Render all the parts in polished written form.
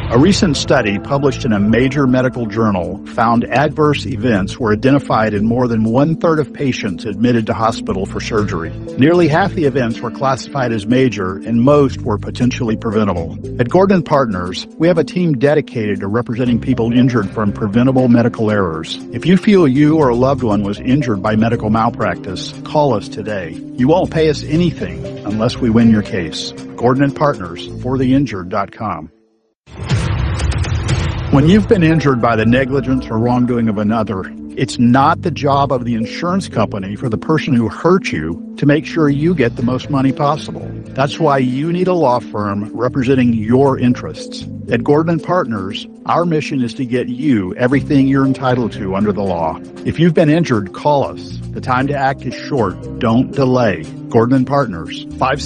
A recent study published in a major medical journal found adverse events were identified in more than 1/3 of patients admitted to hospital for surgery. Nearly half the events were classified as major, and most were potentially preventable. At Gordon & Partners, we have a team dedicated to representing people injured from preventable medical errors. If you feel you or a loved one was injured by medical malpractice, call us today. You won't pay us anything unless we win your case. Gordon & Partners, fortheinjured.com. When you've been injured by the negligence or wrongdoing of another, it's not the job of the insurance company for the person who hurt you to make sure you get the most money possible. That's why you need a law firm representing your interests. At Gordon & Partners, our mission is to get you everything you're entitled to under the law. If you've been injured, call us. The time to act is short. Don't delay. Gordon & Partners,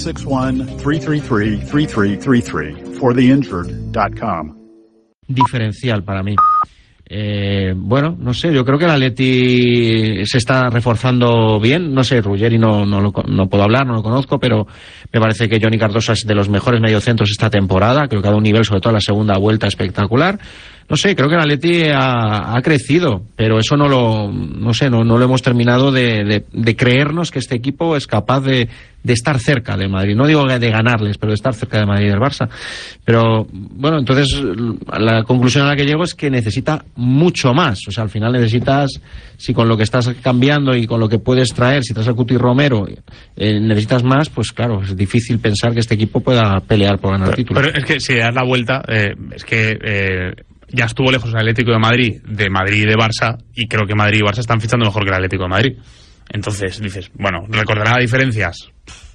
561-333-3333, fortheinjured.com. Diferencial para mí. Bueno, no sé, yo creo que el Atleti se está reforzando bien. No sé, Ruggeri no puedo hablar, no lo conozco, pero me parece que Johnny Cardoso es de los mejores mediocentros esta temporada. Creo que ha dado un nivel, sobre todo en la segunda vuelta, espectacular. No sé, creo que el Atleti ha crecido, pero eso no lo hemos terminado de creernos que este equipo es capaz de estar cerca de Madrid. No digo de ganarles, pero de estar cerca de Madrid y del Barça. Pero, bueno, entonces la conclusión a la que llego es que necesita mucho más. O sea, al final necesitas, si con lo que estás cambiando y con lo que puedes traer, si traes a Cuti Romero, necesitas más, pues claro, es difícil pensar que este equipo pueda pelear por ganar el título. Pero es que si das la vuelta, ya estuvo lejos el Atlético de Madrid y de Barça, y creo que Madrid y Barça están fichando mejor que el Atlético de Madrid. Entonces dices, bueno, ¿recordará diferencias?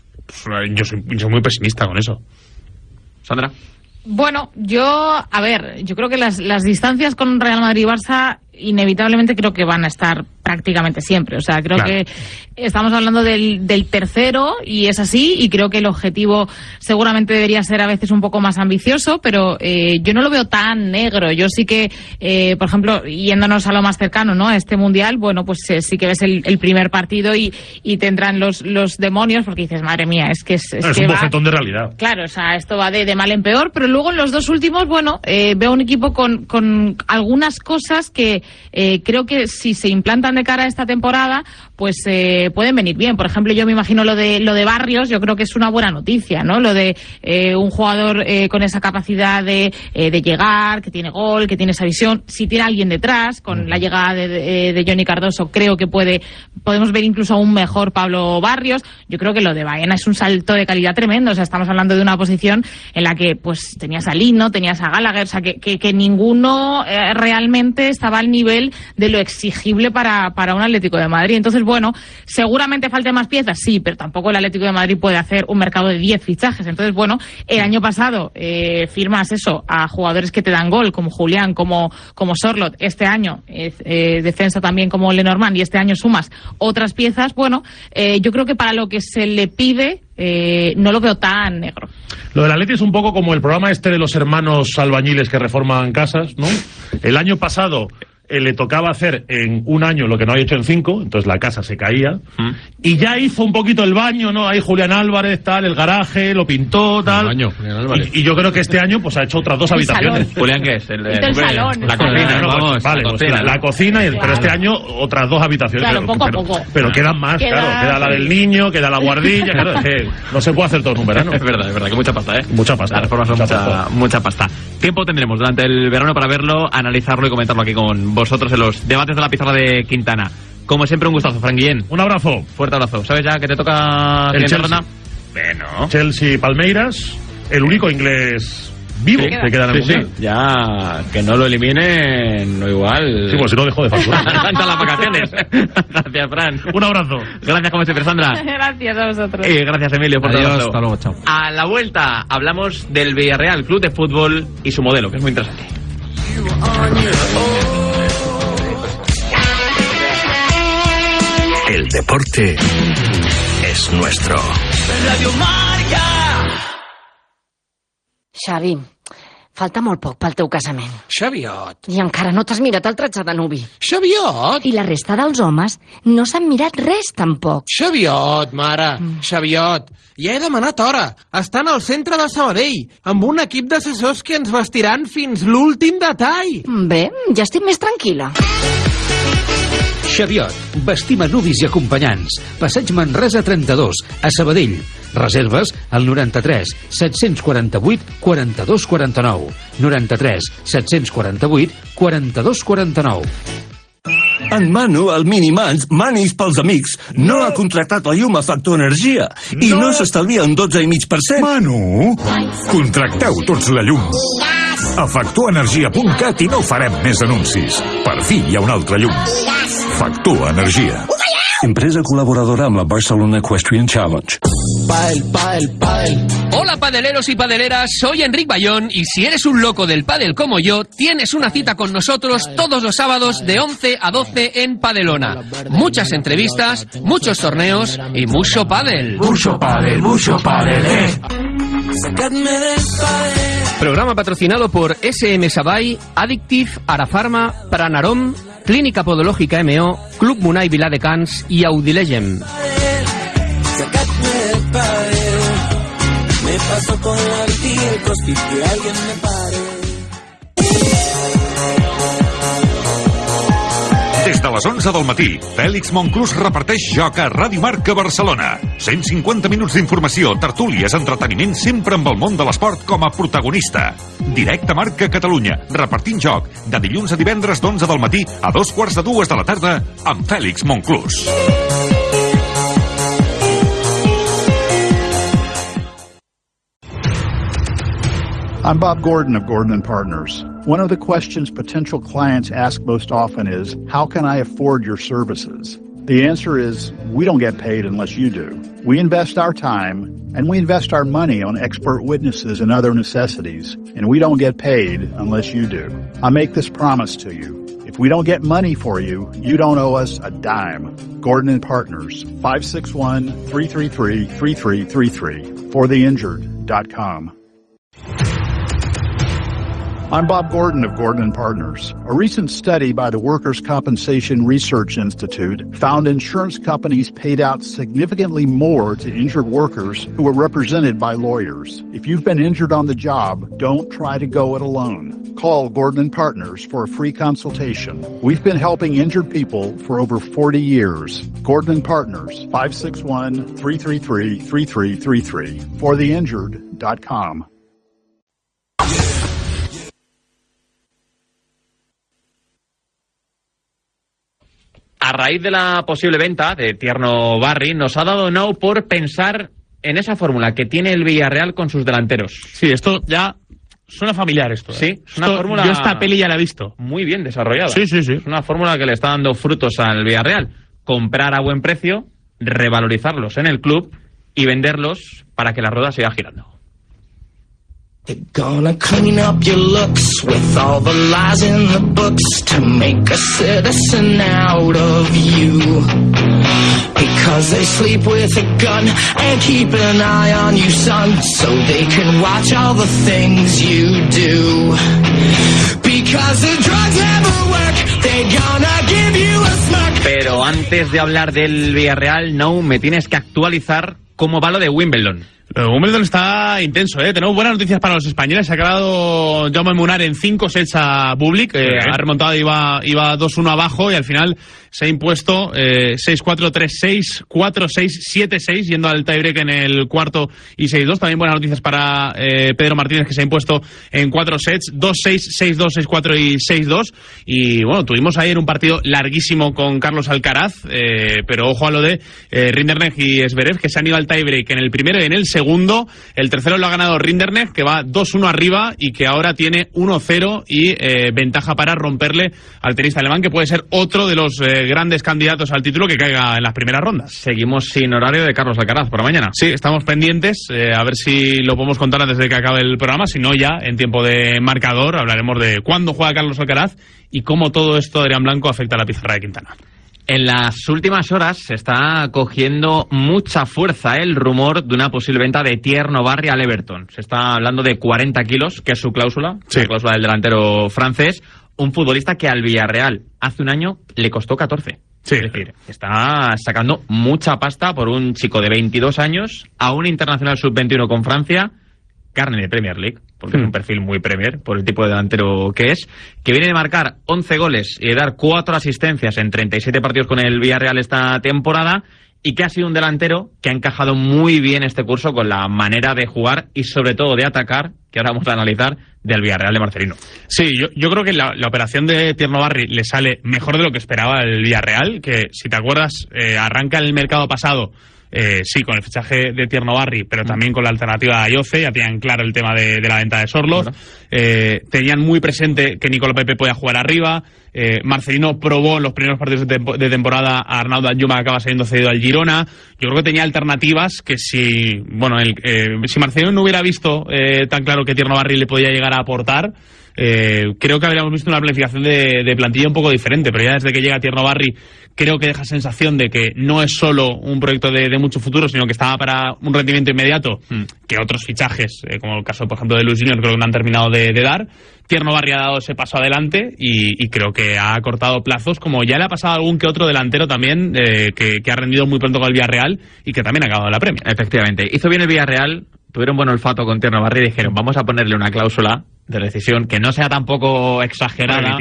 Yo soy muy pesimista con eso. Sandra. Bueno, yo creo que las distancias con Real Madrid y Barça inevitablemente creo que van a estar prácticamente siempre. O sea, creo que estamos hablando del tercero y es así, y creo que el objetivo seguramente debería ser a veces un poco más ambicioso, pero yo no lo veo tan negro. Yo sí que, por ejemplo, yéndonos a lo más cercano, ¿no?, a este Mundial, bueno, pues sí que ves el primer partido y te entran los demonios, porque dices, madre mía, es que un bofetón de realidad. Claro, o sea, esto va de mal en peor, pero luego en los dos últimos, bueno, veo un equipo con algunas cosas que creo que si se implantan de cara a esta temporada, pues pueden venir bien. Por ejemplo, yo me imagino lo de Barrios, yo creo que es una buena noticia, ¿no? Lo de un jugador con esa capacidad de llegar, que tiene gol, que tiene esa visión. Si tiene alguien detrás, con la llegada de Johnny Cardoso, creo que podemos ver incluso a un mejor Pablo Barrios. Yo creo que lo de Baena es un salto de calidad tremendo. O sea, estamos hablando de una posición en la que pues tenías a Lino, tenías a Gallagher, o sea, que ninguno realmente estaba al nivel de lo exigible para un Atlético de Madrid. Entonces, bueno, seguramente falten más piezas, sí, pero tampoco el Atlético de Madrid puede hacer un mercado de 10 fichajes. Entonces, bueno, el año pasado firmas eso a jugadores que te dan gol, como Julián, como Sorloth. Este año defensa también como Lenormand, y este año sumas otras piezas. Bueno, yo creo que para lo que se le pide no lo veo tan negro. Lo del Atleti es un poco como el programa este de los hermanos albañiles que reforman casas, ¿no? El año pasado le tocaba hacer en un año lo que no había hecho en 5, entonces la casa se caía, y ya hizo un poquito el baño, ¿no? Ahí Julián Álvarez, tal, el garaje, lo pintó, tal. Baño, Julián Álvarez. Y yo creo que este año pues ha hecho otras 2 habitaciones. Julián, ¿qué es? El salón. La cocina, ¿no? Vamos, vale, la cocina, la cocina, pero este año otras 2 habitaciones. Claro, poco a poco. Pero quedan más, claro. Queda la del niño, queda la guardilla, claro, es que no se puede hacer todo en un verano. Es verdad, que mucha pasta, ¿eh? Mucha pasta. Las reformas son mucha pasta. Tiempo tendremos durante el verano para verlo, analizarlo y comentarlo aquí con vosotros en los debates de la pizarra de Quintana. Como siempre, un gustazo, Fran Guillén. Un abrazo. Fuerte abrazo. ¿Sabes ya que te toca el Chelsea? Ronda? Bueno. Chelsea, Palmeiras, el único inglés vivo que queda en el Mundial. Sí. Ya, que no lo eliminen, no igual. Sí, pues si no dejó de facturar. Adelantan las vacaciones. Gracias, Fran. Un abrazo. Gracias, como siempre, Sandra. Gracias a vosotros. Y gracias, Emilio, por todo. Hasta luego, chao. A la vuelta hablamos del Villarreal Club de Fútbol y su modelo, que es muy interesante. El deporte es nuestro. Radio Marca. Xavi, Falta molt poc pel teu casament. Xaviot. I encara no t'has mirat el tratge de nuvi. Xaviot. I la resta dels homes no s'han mirat res, tampoc. Xaviot, mare. Xaviot. Ja he demanat hora. Estan al centre de Sabadell, amb un equip d'assessors que ens vestiran fins l'últim detall. Bé, ja estic més tranquil·la. Xaviot, vestim a nuvis i acompanyants. Passeig Manresa 32, a Sabadell. Reserves al 93 748 42 49. 93 748 42 49. En Manu, el Minimans, Manis pels amics, no ha contractat la llum a Factor Energia i no s'estalvia un 12,5%. Manu, contracteu tots la llum. A factorenergia.cat i no farem més anuncis. Per fi hi ha una altra llum. Factor Energia. Empresa colaboradora amb la Barcelona Equestrian Challenge. Hola padeleros y padeleras, soy Enric Bayón y si eres un loco del pádel como yo, tienes una cita con nosotros todos los sábados de 11 a 12 en Padelona. Muchas entrevistas, muchos torneos y mucho pádel. Mucho pádel, Programa patrocinado por SM Sabay, Addictive, Arafarma, Pranarom, Clínica Podológica MO, Club Munay Viladecans y Audilegem. Me paso con la bici y el costi que alguien me pare. Des de les 11 del matí, Fèlix Monclús reparteix joc a Ràdio Marca Barcelona. 150 minuts d'informació, tertúlies, entreteniment, sempre amb el món de l'esport com a protagonista. Directe Marca Catalunya, repartint joc, de dilluns a divendres d'11 del matí a 2:45 de la tarda, amb Fèlix Monclús. I'm Bob Gordon of Gordon & Partners. One of the questions potential clients ask most often is, how can I afford your services? The answer is, we don't get paid unless you do. We invest our time and we invest our money on expert witnesses and other necessities, and we don't get paid unless you do. I make this promise to you. If we don't get money for you, you don't owe us a dime. Gordon & Partners, 561-333-3333, fortheinjured.com. I'm Bob Gordon of Gordon & Partners. A recent study by the Workers' Compensation Research Institute found insurance companies paid out significantly more to injured workers who were represented by lawyers. If you've been injured on the job, don't try to go it alone. Call Gordon & Partners for a free consultation. We've been helping injured people for over 40 years. Gordon & Partners, 561-333-3333, fortheinjured.com. A raíz de la posible venta de Tierno Barri, nos ha dado no por pensar en esa fórmula que tiene el Villarreal con sus delanteros. Sí, esto ya suena familiar esto. Sí, es una fórmula... Yo esta peli ya la he visto. Muy bien desarrollada. Sí. Es una fórmula que le está dando frutos al Villarreal. Comprar a buen precio, revalorizarlos en el club y venderlos para que la rueda siga girando. They're gonna clean up your looks with all the lies in the books to make a citizen out of you. Because they sleep with a gun and keep an eye on you, son, so they can watch all the things you do. Because the drugs never work, they're gonna give you a smirk. Pero antes de hablar del Villarreal, no, me tienes que actualizar cómo va lo de Wimbledon. Wimbledon está intenso, ¿eh? Tenemos buenas noticias para los españoles. Se ha quedado Jaume Munar en 5 sets a Bublik. Ha remontado, iba 2-1 abajo y al final se ha impuesto 6-4, 3-6, 4-6, 7-6, yendo al tiebreak en el cuarto y 6-2. También buenas noticias para Pedro Martínez, que se ha impuesto en 4 sets, 2-6, 6-2, 6-4 y 6-2. Y bueno, tuvimos ayer un partido larguísimo con Carlos Alcaraz, pero ojo a lo de Rinderknecht y Zverev, que se han ido al tiebreak en el primero y en el segundo. El tercero lo ha ganado Rinderknecht, que va 2-1 arriba y que ahora tiene 1-0 y ventaja para romperle al tenista alemán, que puede ser otro de los grandes candidatos al título que caiga en las primeras rondas. Seguimos sin horario de Carlos Alcaraz por la mañana. Sí, estamos pendientes, a ver si lo podemos contar antes de que acabe el programa. Si no, ya en tiempo de marcador hablaremos de cuándo juega Carlos Alcaraz y cómo todo esto de Adrián Blanco afecta a la pizarra de Quintana. En las últimas horas se está cogiendo mucha fuerza el rumor de una posible venta de Tierno Barry al Everton. Se está hablando de 40 kilos, que es su cláusula, la cláusula del delantero francés, un futbolista que al Villarreal hace un año le costó 14. Sí. Es decir, está sacando mucha pasta por un chico de 22 años a un internacional sub-21 con Francia, carne de Premier League, porque es un perfil muy Premier, por el tipo de delantero que es, que viene de marcar 11 goles y de dar 4 asistencias en 37 partidos con el Villarreal esta temporada, y que ha sido un delantero que ha encajado muy bien este curso con la manera de jugar y sobre todo de atacar, que ahora vamos a analizar, del Villarreal de Marcelino. Sí, yo creo que la operación de Tierno Barry le sale mejor de lo que esperaba el Villarreal, que si te acuerdas, arranca el mercado pasado, sí, con el fichaje de Tierno Barry, pero también con la alternativa de Ayoce. Ya tenían claro el tema de la venta de Sorloth. Tenían muy presente que Nicolás Pepe podía jugar arriba. Marcelino probó en los primeros partidos de temporada a Arnau Danjuma, que acaba saliendo cedido al Girona. Yo creo que tenía alternativas que si Marcelino no hubiera visto tan claro que Tierno Barry le podía llegar a aportar, creo que habríamos visto una planificación de plantilla un poco diferente, pero ya desde que llega Tierno Barry creo que deja sensación de que no es solo un proyecto de mucho futuro, sino que estaba para un rendimiento inmediato, que otros fichajes, como el caso, por ejemplo, de Luis Junior, creo que no han terminado de dar. Tierno Barry ha dado ese paso adelante y creo que ha acortado plazos, como ya le ha pasado a algún que otro delantero también, que ha rendido muy pronto con el Villarreal y que también ha acabado en la Premier. Efectivamente. Hizo bien el Villarreal, tuvieron buen olfato con Tierno Barry y dijeron, vamos a ponerle una cláusula de rescisión que no sea tampoco exagerada,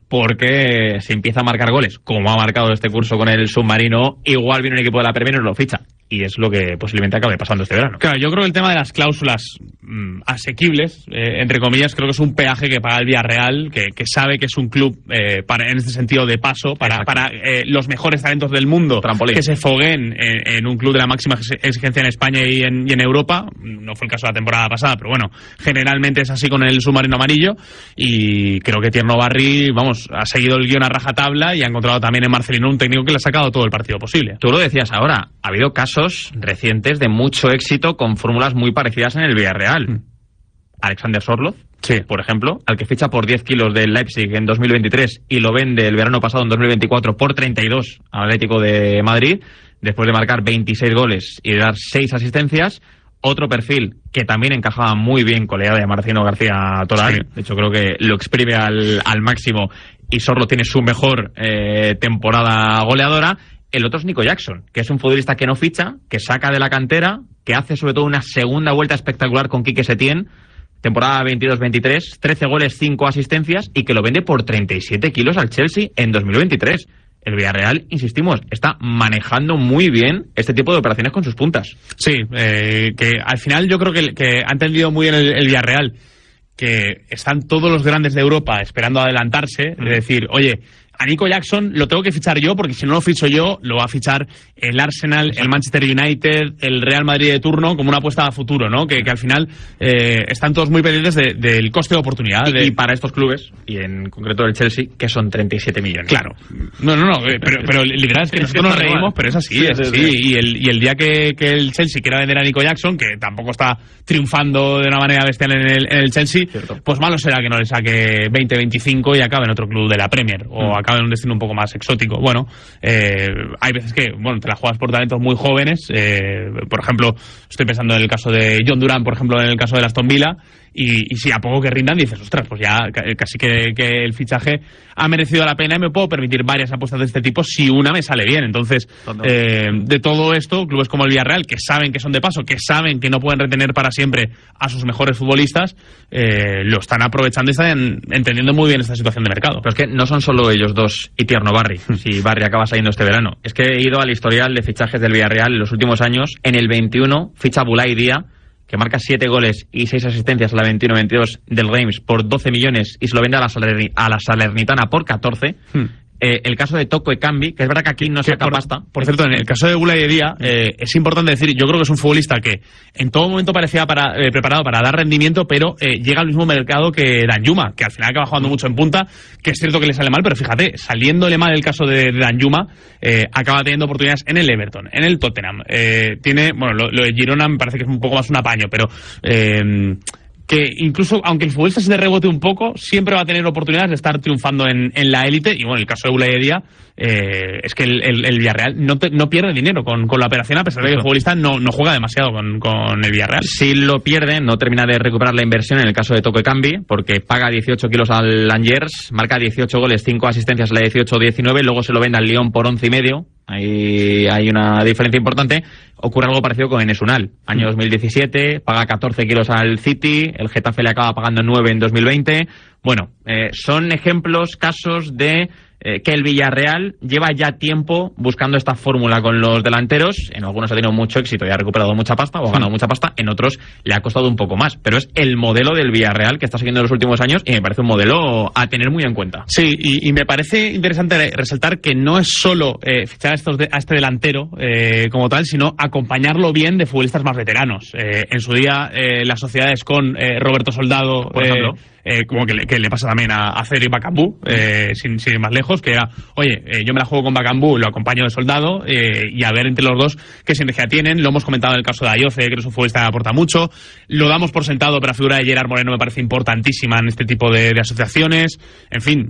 porque si empieza a marcar goles, como ha marcado este curso con el Submarino, igual viene un equipo de la Premier y lo ficha. Y es lo que posiblemente acabe pasando este verano. Claro, yo creo que el tema de las cláusulas asequibles, entre comillas, creo que es un peaje que paga el Villarreal, que sabe que es un club en este sentido de paso para los mejores talentos del mundo, trampolín, que se fogueen en un club de la máxima exigencia en España y en Europa. No fue el caso de la temporada pasada, pero bueno, generalmente es así con el Submarino amarillo, y creo que Tierno Barry, ha seguido el guión a rajatabla y ha encontrado también en Marcelino un técnico que le ha sacado todo el partido posible. Tú lo decías ahora, ha habido casos recientes de mucho éxito con fórmulas muy parecidas en el Villarreal. Alexander Sorloth, por ejemplo, al que ficha por 10 kilos del Leipzig en 2023 y lo vende el verano pasado en 2024 por 32 al Atlético de Madrid, después de marcar 26 goles y de dar 6 asistencias. Otro perfil que también encajaba muy bien con la idea de Marcelino García Toral. De hecho, creo que lo exprime al máximo y Sorloth tiene su mejor temporada goleadora. El otro es Nico Jackson, que es un futbolista que no ficha, que saca de la cantera, que hace sobre todo una segunda vuelta espectacular con Quique Setién, temporada 22-23, 13 goles, 5 asistencias, y que lo vende por 37 kilos al Chelsea en 2023. El Villarreal, insistimos, está manejando muy bien este tipo de operaciones con sus puntas. Sí, que al final yo creo que ha entendido muy bien el Villarreal que están todos los grandes de Europa esperando adelantarse, es decir, oye, a Nico Jackson lo tengo que fichar yo, porque si no lo ficho yo, lo va a fichar el Arsenal, el Manchester United, el Real Madrid de turno, como una apuesta a futuro, ¿no? Que al final están todos muy pendientes del coste de oportunidad. Y para estos clubes, y en concreto el Chelsea, que son 37 millones. Claro. No, pero literal es que nosotros nos reímos, pero es así, es así. Y el día que el Chelsea quiera vender a Nico Jackson, que tampoco está triunfando de una manera bestial en el Chelsea, pues malo será que no le saque 20-25 y acabe en otro club de la Premier, o acabe en un destino un poco más exótico. Bueno, hay veces que, te la juegas por talentos muy jóvenes. Por ejemplo, estoy pensando en el caso de John Duran, por ejemplo, en el caso de Aston Villa, y si a poco que rindan dices, ostras, pues ya casi que el fichaje ha merecido la pena y me puedo permitir varias apuestas de este tipo si una me sale bien. Entonces, de todo esto, clubes como el Villarreal, que saben que son de paso, que saben que no pueden retener para siempre a sus mejores futbolistas, lo están aprovechando y están entendiendo muy bien esta situación de mercado. Pero es que no son solo ellos dos y Tierno Barry, si Barry acaba saliendo este verano. Es que he ido al historial de fichajes del Villarreal en los últimos años. En el 21 ficha Boulaye Dia, que marca 7 goles y 6 asistencias a la 21-22 del Reims por 12 millones y se lo vende a la Salernitana por 14. El caso de Toko Ekambi, que es verdad que aquí no saca pasta. Por cierto, en el caso de Boulaye Dia, es importante decir, yo creo que es un futbolista que en todo momento parecía preparado para dar rendimiento, pero llega al mismo mercado que Danjuma, que al final acaba jugando mucho en punta, que es cierto que le sale mal, pero fíjate, saliéndole mal el caso de Danjuma, acaba teniendo oportunidades en el Everton, en el Tottenham. Tiene, lo de Girona me parece que es un poco más un apaño, pero que incluso aunque el futbolista se rebote un poco, siempre va a tener oportunidades de estar triunfando en la élite. Y bueno, el caso de Boulaye Dia, es que el Villarreal no pierde dinero con la operación, a pesar de que el futbolista no juega demasiado con el Villarreal. Si lo pierde, no termina de recuperar la inversión en el caso de Toko Ekambi, porque paga 18 kilos al Angers, marca 18 goles, 5 asistencias en la 18-19, luego se lo vende al Lyon por 11,5. Ahí hay una diferencia importante. Ocurre algo parecido con Enes Unal. Año 2017, paga 14 kilos al City, el Getafe le acaba pagando 9 en 2020. Bueno, son ejemplos, casos de que el Villarreal lleva ya tiempo buscando esta fórmula con los delanteros. En algunos ha tenido mucho éxito y ha recuperado mucha pasta o ha ganado mucha pasta, en otros le ha costado un poco más. Pero es el modelo del Villarreal que está siguiendo en los últimos años y me parece un modelo a tener muy en cuenta. Sí, y me parece interesante resaltar que no es solo fichar a este delantero como tal, sino acompañarlo bien de futbolistas más veteranos. En su día, las sociedades con Roberto Soldado, por ejemplo, como que le pasa también a Cedric Bakambu, sin ir más lejos, que era, oye, yo me la juego con Bakambu, lo acompaño de Soldado, y a ver entre los dos qué sinergia tienen. Lo hemos comentado en el caso de Ayoce, que es un futbolista que aporta mucho. Lo damos por sentado, pero la figura de Gerard Moreno me parece importantísima en este tipo de asociaciones. En fin,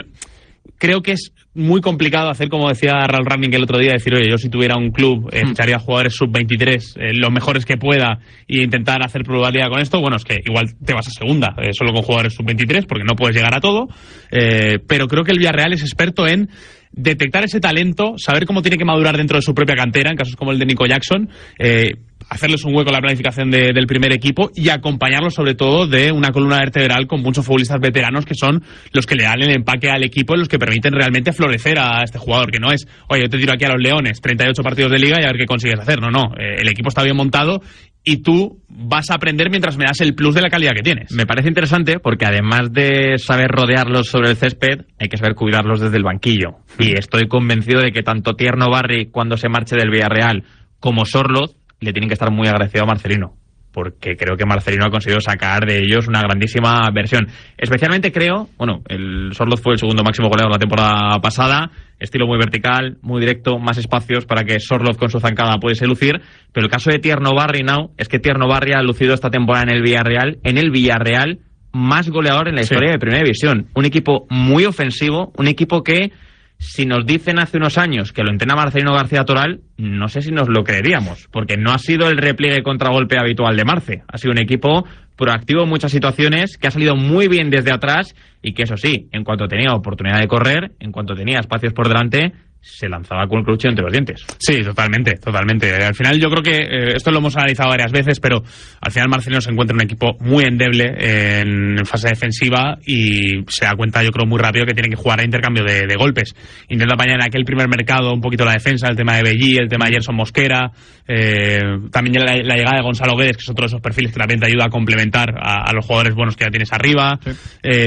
creo que es muy complicado hacer, como decía Raúl Rangnick el otro día, decir, oye, yo si tuviera un club ficharía jugadores sub-23 los mejores que pueda e intentar hacer probabilidad con esto. Bueno, es que igual te vas a segunda solo con jugadores sub-23 porque no puedes llegar a todo, pero creo que el Villarreal es experto en detectar ese talento, saber cómo tiene que madurar dentro de su propia cantera, en casos como el de Nico Jackson, hacerles un hueco en la planificación del primer equipo y acompañarlos sobre todo de una columna vertebral con muchos futbolistas veteranos que son los que le dan el empaque al equipo y los que permiten realmente florecer a este jugador, que no es, oye, yo te tiro aquí a los Leones 38 partidos de liga y a ver qué consigues hacer. No, el equipo está bien montado y tú vas a aprender mientras me das el plus de la calidad que tienes. Me parece interesante porque además de saber rodearlos sobre el césped, hay que saber cuidarlos desde el banquillo. Y estoy convencido de que tanto Tierno Barry, cuando se marche del Villarreal, como Sorloth, le tienen que estar muy agradecido a Marcelino, porque creo que Marcelino ha conseguido sacar de ellos una grandísima versión. Especialmente creo, bueno, el Sorloth fue el segundo máximo goleador la temporada pasada, estilo muy vertical, muy directo, más espacios para que Sorloth con su zancada pudiese lucir, pero el caso de Tierno Barry es que Tierno Barry ha lucido esta temporada en el Villarreal más goleador en la historia de Primera División. Un equipo muy ofensivo, un equipo que, si nos dicen hace unos años que lo entrena Marcelino García Toral, no sé si nos lo creeríamos, porque no ha sido el repliegue contragolpe habitual de Marce. Ha sido un equipo proactivo en muchas situaciones, que ha salido muy bien desde atrás y que, eso sí, en cuanto tenía oportunidad de correr, en cuanto tenía espacios por delante, se lanzaba con el cuchillo entre los dientes. Sí, totalmente. Al final yo creo que esto lo hemos analizado varias veces, pero al final Marcelino se encuentra en un equipo muy endeble en fase defensiva y se da cuenta, yo creo, muy rápido que tiene que jugar a intercambio de golpes. Intenta apañar en aquel primer mercado un poquito la defensa, el tema de Bellí, el tema de Gerson Mosquera, también la llegada de Gonzalo Guedes, que es otro de esos perfiles que también te ayuda a complementar a los jugadores buenos que ya tienes arriba. Sí.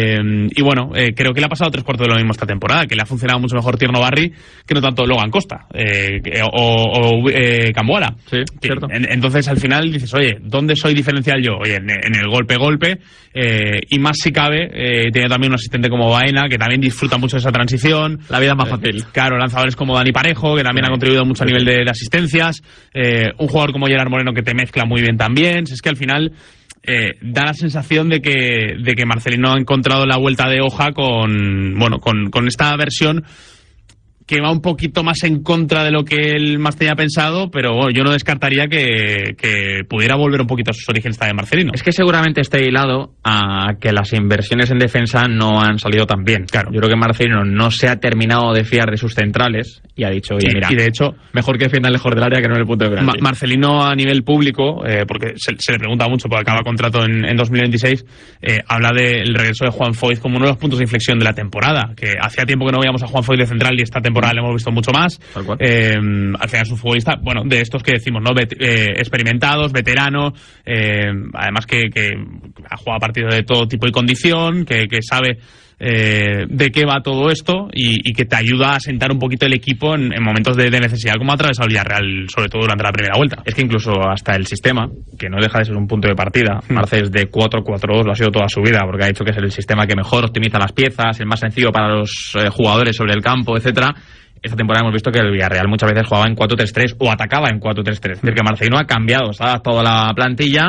Y bueno, creo que le ha pasado 3/4 de lo mismo esta temporada, que le ha funcionado mucho mejor Tierno Barry que no tanto Logan Costa o Camboala. Sí, cierto. Entonces al final dices, oye, ¿dónde soy diferencial yo? Oye, en el golpe y más si cabe, tiene también un asistente como Baena que también disfruta mucho de esa transición. La vida más fácil. Claro, lanzadores como Dani Parejo, que también ha contribuido mucho a nivel de asistencias, un jugador como Gerard Moreno que te mezcla muy bien también. Es que al final da la sensación de que Marcelino ha encontrado la vuelta de hoja con esta versión que va un poquito más en contra de lo que él más tenía pensado, pero bueno, yo no descartaría que pudiera volver un poquito a sus orígenes también Marcelino. Es que seguramente esté hilado a que las inversiones en defensa no han salido tan bien. Claro. Yo creo que Marcelino no se ha terminado de fiar de sus centrales y ha dicho, oye, mira, y de hecho, mejor que defiendan lejos del área que no en el punto de penalti. Marcelino a nivel público, porque se le pregunta mucho porque acaba contrato en 2026, habla del regreso de Juan Foyth como uno de los puntos de inflexión de la temporada, que hacía tiempo que no veíamos a Juan Foyth de central y esta temporada le hemos visto mucho más. Tal cual. Al final es un futbolista, bueno, de estos que decimos, ¿no? Experimentados, veteranos, además que ha jugado partidos de todo tipo y condición, que sabe de qué va todo esto y que te ayuda a sentar un poquito el equipo en momentos de necesidad, como ha atravesado el Villarreal, sobre todo durante la primera vuelta. Es que incluso hasta el sistema, que no deja de ser un punto de partida, Marce es de 4-4-2, lo ha sido toda su vida, porque ha dicho que es el sistema que mejor optimiza las piezas, el más sencillo para los jugadores sobre el campo, etcétera. Esta temporada hemos visto que el Villarreal muchas veces jugaba en 4-3-3 o atacaba en 4-3-3. Es decir, que Marcelino ha cambiado, se ha adaptado a la plantilla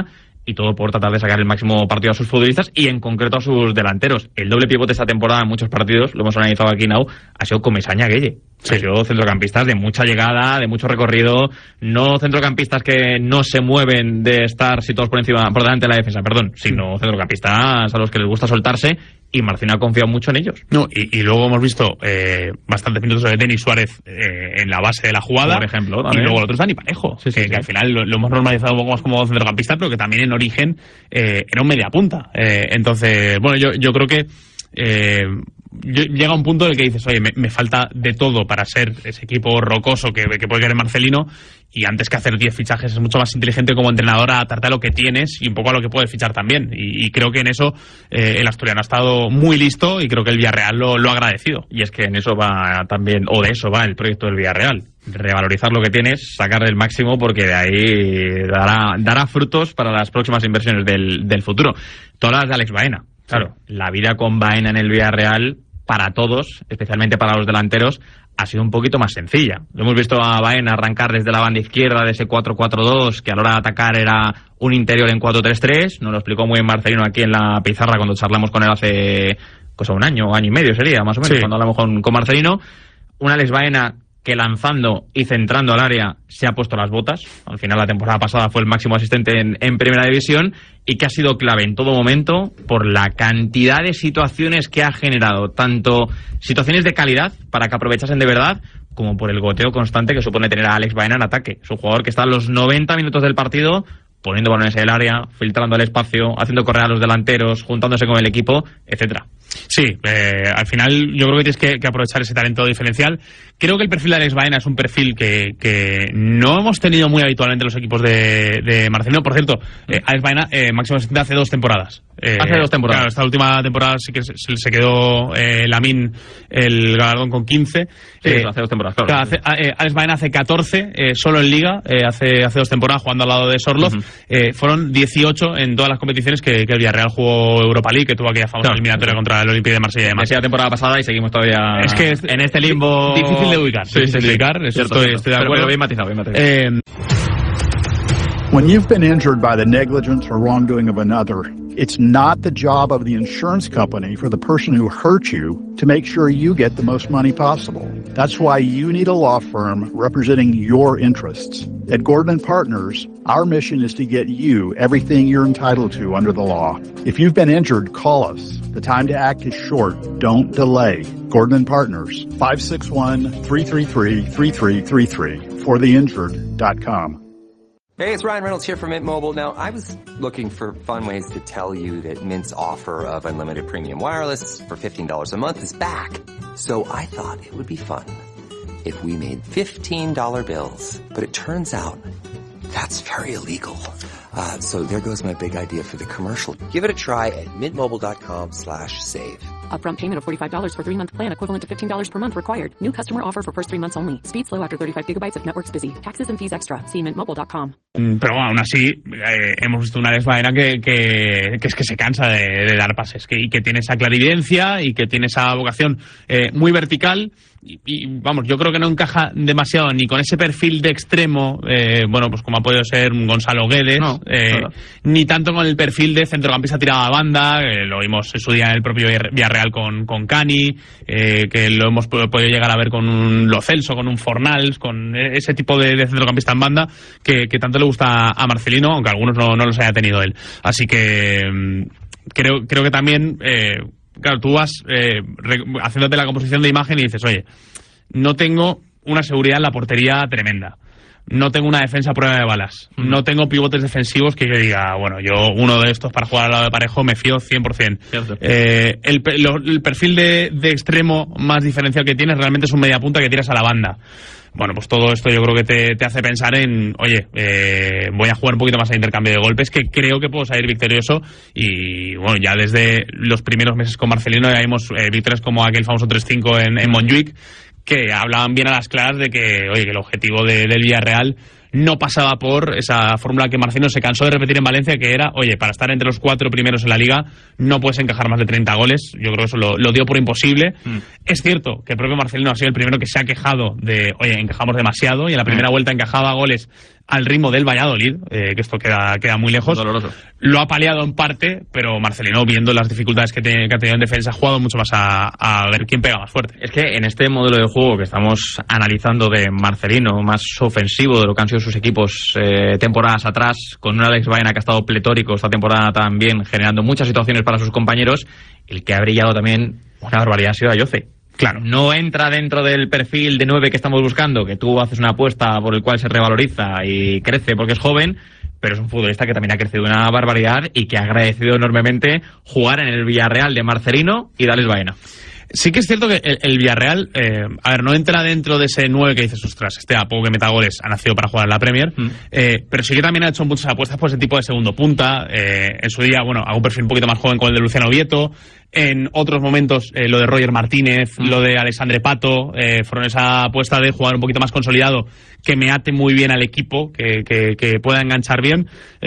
y todo por tratar de sacar el máximo partido a sus futbolistas y en concreto a sus delanteros. El doble pivote esta temporada en muchos partidos, lo hemos analizado aquí now, ha sido Comesaña Gueye. Sí. Ha sido centrocampistas de mucha llegada, de mucho recorrido, no centrocampistas que no se mueven de estar situados por delante de la defensa, sino centrocampistas a los que les gusta soltarse, y Marcelino ha confiado mucho en ellos. No, y luego hemos visto bastantes minutos de Denis Suárez en la base de la jugada, por ejemplo, y luego el otro es Dani Parejo, que al final lo hemos normalizado un poco más como centrocampista, pero que también en origen era un mediapunta. Entonces, bueno, yo creo que llega un punto en el que dices, oye, me falta de todo para ser ese equipo rocoso que puede querer Marcelino, y antes que hacer 10 fichajes es mucho más inteligente como entrenador adaptarte a lo que tienes y un poco a lo que puedes fichar también, y creo que en eso el asturiano ha estado muy listo, y creo que el Villarreal lo ha agradecido. Y es que en eso va también, o de eso va el proyecto del Villarreal, revalorizar lo que tienes, sacar el máximo, porque de ahí dará frutos para las próximas inversiones del futuro. Todas las de Alex Baena. Claro, la vida con Baena en el Villarreal, para todos, especialmente para los delanteros, ha sido un poquito más sencilla. Lo hemos visto a Baena arrancar desde la banda izquierda de ese 4-4-2, que a la hora de atacar era un interior en 4-3-3. Nos lo explicó muy bien Marcelino aquí en la pizarra cuando charlamos con él hace un año y medio sería, más o menos, cuando hablamos con Marcelino. Un Alex Baena que lanzando y centrando al área se ha puesto las botas. Al final la temporada pasada fue el máximo asistente en Primera División, y que ha sido clave en todo momento por la cantidad de situaciones que ha generado, tanto situaciones de calidad para que aprovechasen de verdad, como por el goteo constante que supone tener a Alex Baena en ataque. Es un jugador que está a los 90 minutos del partido poniendo balones en el área, filtrando el espacio, haciendo correr a los delanteros, juntándose con el equipo, etcétera. Sí, al final yo creo que tienes que aprovechar ese talento diferencial. Creo que el perfil de Alex Baena es un perfil que no hemos tenido muy habitualmente en los equipos de Marcelino. Por cierto, Alex Baena, máximo asistente hace 2 temporadas. Hace 2 temporadas. Claro, esta última temporada sí que se quedó Lamine el galardón con 15. Sí, hace 2 temporadas, claro. Alex Baena hace 14, solo en Liga, hace 2 temporadas jugando al lado de Sorloz. Fueron 18 en todas las competiciones que el Villarreal jugó Europa League, que tuvo aquella famosa eliminatoria contra el Olympique de Marsella y demás. Esa temporada pasada y seguimos todavía en este limbo. Difícil de ubicar. Sí, difícil de ubicar, estoy de acuerdo. Pero bien matizado. When you've been injured by the negligence or wrongdoing of another, it's not the job of the insurance company for the person who hurt you to make sure you get the most money possible. That's why you need a law firm representing your interests. At Gordon & Partners, our mission is to get you everything you're entitled to under the law. If you've been injured, call us. The time to act is short. Don't delay. Gordon & Partners, 561-333-3333, fortheinjured.com. Hey, it's Ryan Reynolds here from Mint Mobile. Now, I was looking for fun ways to tell you that Mint's offer of unlimited premium wireless for $15 a month is back. So I thought it would be fun if we made $15 bills. But it turns out that's very illegal. So there goes my big idea for the commercial. Give it a try at mintmobile.com/save. Upfront payment of $45 for 3-month plan, equivalent to $15 per month required. New customer offer for first 3 months only. Speed slow after 35 gigabytes if network's busy. Taxes and fees extra. See mintmobile.com. Pero bueno, aún así, hemos visto una Alex Baena que es que se cansa de dar pases, y que tiene esa clarividencia y que tiene esa vocación muy vertical. Y vamos, yo creo que no encaja demasiado ni con ese perfil de extremo, bueno, pues como ha podido ser un Gonzalo Guedes, ni tanto con el perfil de centrocampista tirado a banda, lo vimos en su día en el propio Villarreal con Cani, que lo hemos podido llegar a ver con un Lo Celso, con un Fornals, con ese tipo de centrocampista en banda que tanto le gusta a Marcelino, aunque algunos no los haya tenido él. Así que creo que también... Claro, tú vas haciéndote la composición de imagen y dices, oye, no tengo una seguridad en la portería tremenda, no tengo una defensa a prueba de balas, no tengo pivotes defensivos que yo diga, bueno, yo uno de estos para jugar al lado de Parejo me fío 100%. El perfil de extremo más diferencial que tienes realmente es un mediapunta que tiras a la banda. Bueno, pues todo esto yo creo que te hace pensar en, oye, voy a jugar un poquito más a intercambio de golpes, que creo que puedo salir victorioso. Y bueno, ya desde los primeros meses con Marcelino ya vimos victorias como aquel famoso 3-5 en Montjuic, que hablaban bien a las claras de que, oye, que el objetivo del Villarreal no pasaba por esa fórmula que Marcelino se cansó de repetir en Valencia, que era, oye, para estar entre los 4 primeros en la Liga no puedes encajar más de 30 goles. Yo creo que eso lo dio por imposible. Es cierto que el propio Marcelino ha sido el primero que se ha quejado de, oye, encajamos demasiado, y en la primera vuelta encajaba goles al ritmo del Valladolid, que esto queda muy lejos. Doloroso. Lo ha paliado en parte, pero Marcelino, viendo las dificultades que ha tenido en defensa, ha jugado mucho más a ver quién pega más fuerte. Es que en este modelo de juego que estamos analizando de Marcelino, más ofensivo de lo que han sido sus equipos temporadas atrás, con un Alex Baena que ha estado pletórico esta temporada también, generando muchas situaciones para sus compañeros, el que ha brillado también una barbaridad ha sido Ayoce. Claro. No entra dentro del perfil de 9 que estamos buscando, que tú haces una apuesta por el cual se revaloriza y crece porque es joven, pero es un futbolista que también ha crecido una barbaridad y que ha agradecido enormemente jugar en el Villarreal de Marcelino y de Alex Baena. Sí que es cierto que el Villarreal, no entra dentro de ese 9 que dices, ostras, a poco que meta goles ha nacido para jugar en la Premier, pero sí que también ha hecho muchas apuestas por ese tipo de segundo punta. En su día, a un perfil un poquito más joven con el de Luciano Vieto. En otros momentos, lo de Roger Martínez, lo de Alexandre Pato, fueron esa apuesta de jugar un poquito más consolidado, que me ate muy bien al equipo, que pueda enganchar bien.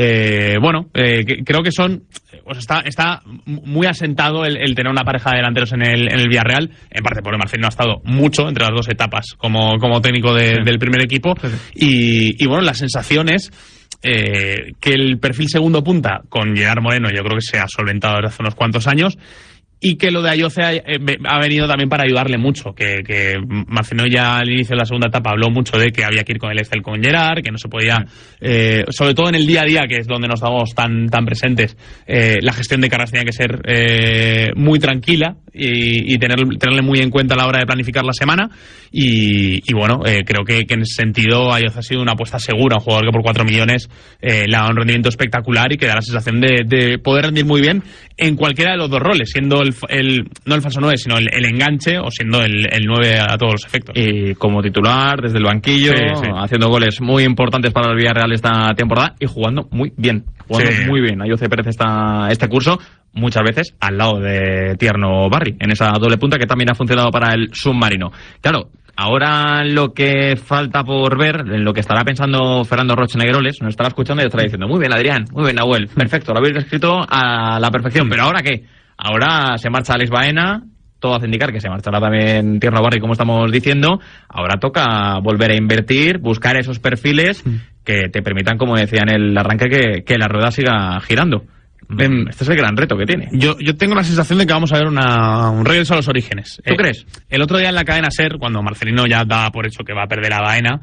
Creo que son... Pues está muy asentado el tener una pareja de delanteros en el Villarreal, en parte porque Marcelino ha estado mucho entre las dos etapas como técnico del primer equipo. Y bueno, la sensación es que el perfil segundo punta con Gerard Moreno yo creo que se ha solventado desde hace unos cuantos años, y que lo de Ayoce ha venido también para ayudarle mucho, que Marcelino ya al inicio de la segunda etapa habló mucho de que había que ir con el Excel con Gerard, que no se podía, sobre todo en el día a día, que es donde nos estamos tan presentes, la gestión de cargas tenía que ser muy tranquila y tenerle muy en cuenta a la hora de planificar la semana, y creo que en ese sentido Ayoce ha sido una apuesta segura, un jugador que por 4 millones le ha dado un rendimiento espectacular y que da la sensación de poder rendir muy bien en cualquiera de los dos roles, siendo no el falso 9, sino el enganche, o siendo el 9 a todos los efectos. Y como titular, desde el banquillo, haciendo goles muy importantes para el Villarreal esta temporada y jugando muy bien. Muy bien. Ayoce Pérez este curso, muchas veces al lado de Tierno Barri, en esa doble punta que también ha funcionado para el submarino. Claro, ahora lo que falta por ver, en lo que estará pensando Fernando Roche Negroles, nos estará escuchando y estará diciendo: muy bien, Adrián, muy bien, Nahuel, perfecto, lo habéis descrito a la perfección, pero ¿ahora qué? Ahora se marcha Alex Baena, todo hace indicar que se marchará también Tierno Barri, como estamos diciendo. Ahora toca volver a invertir, buscar esos perfiles que te permitan, como decía en el arranque, que la rueda siga girando. Este es el gran reto que tiene. Yo tengo la sensación de que vamos a ver un regreso a los orígenes. ¿Tú crees? El otro día en la cadena SER, cuando Marcelino ya daba por hecho que va a perder a Baena,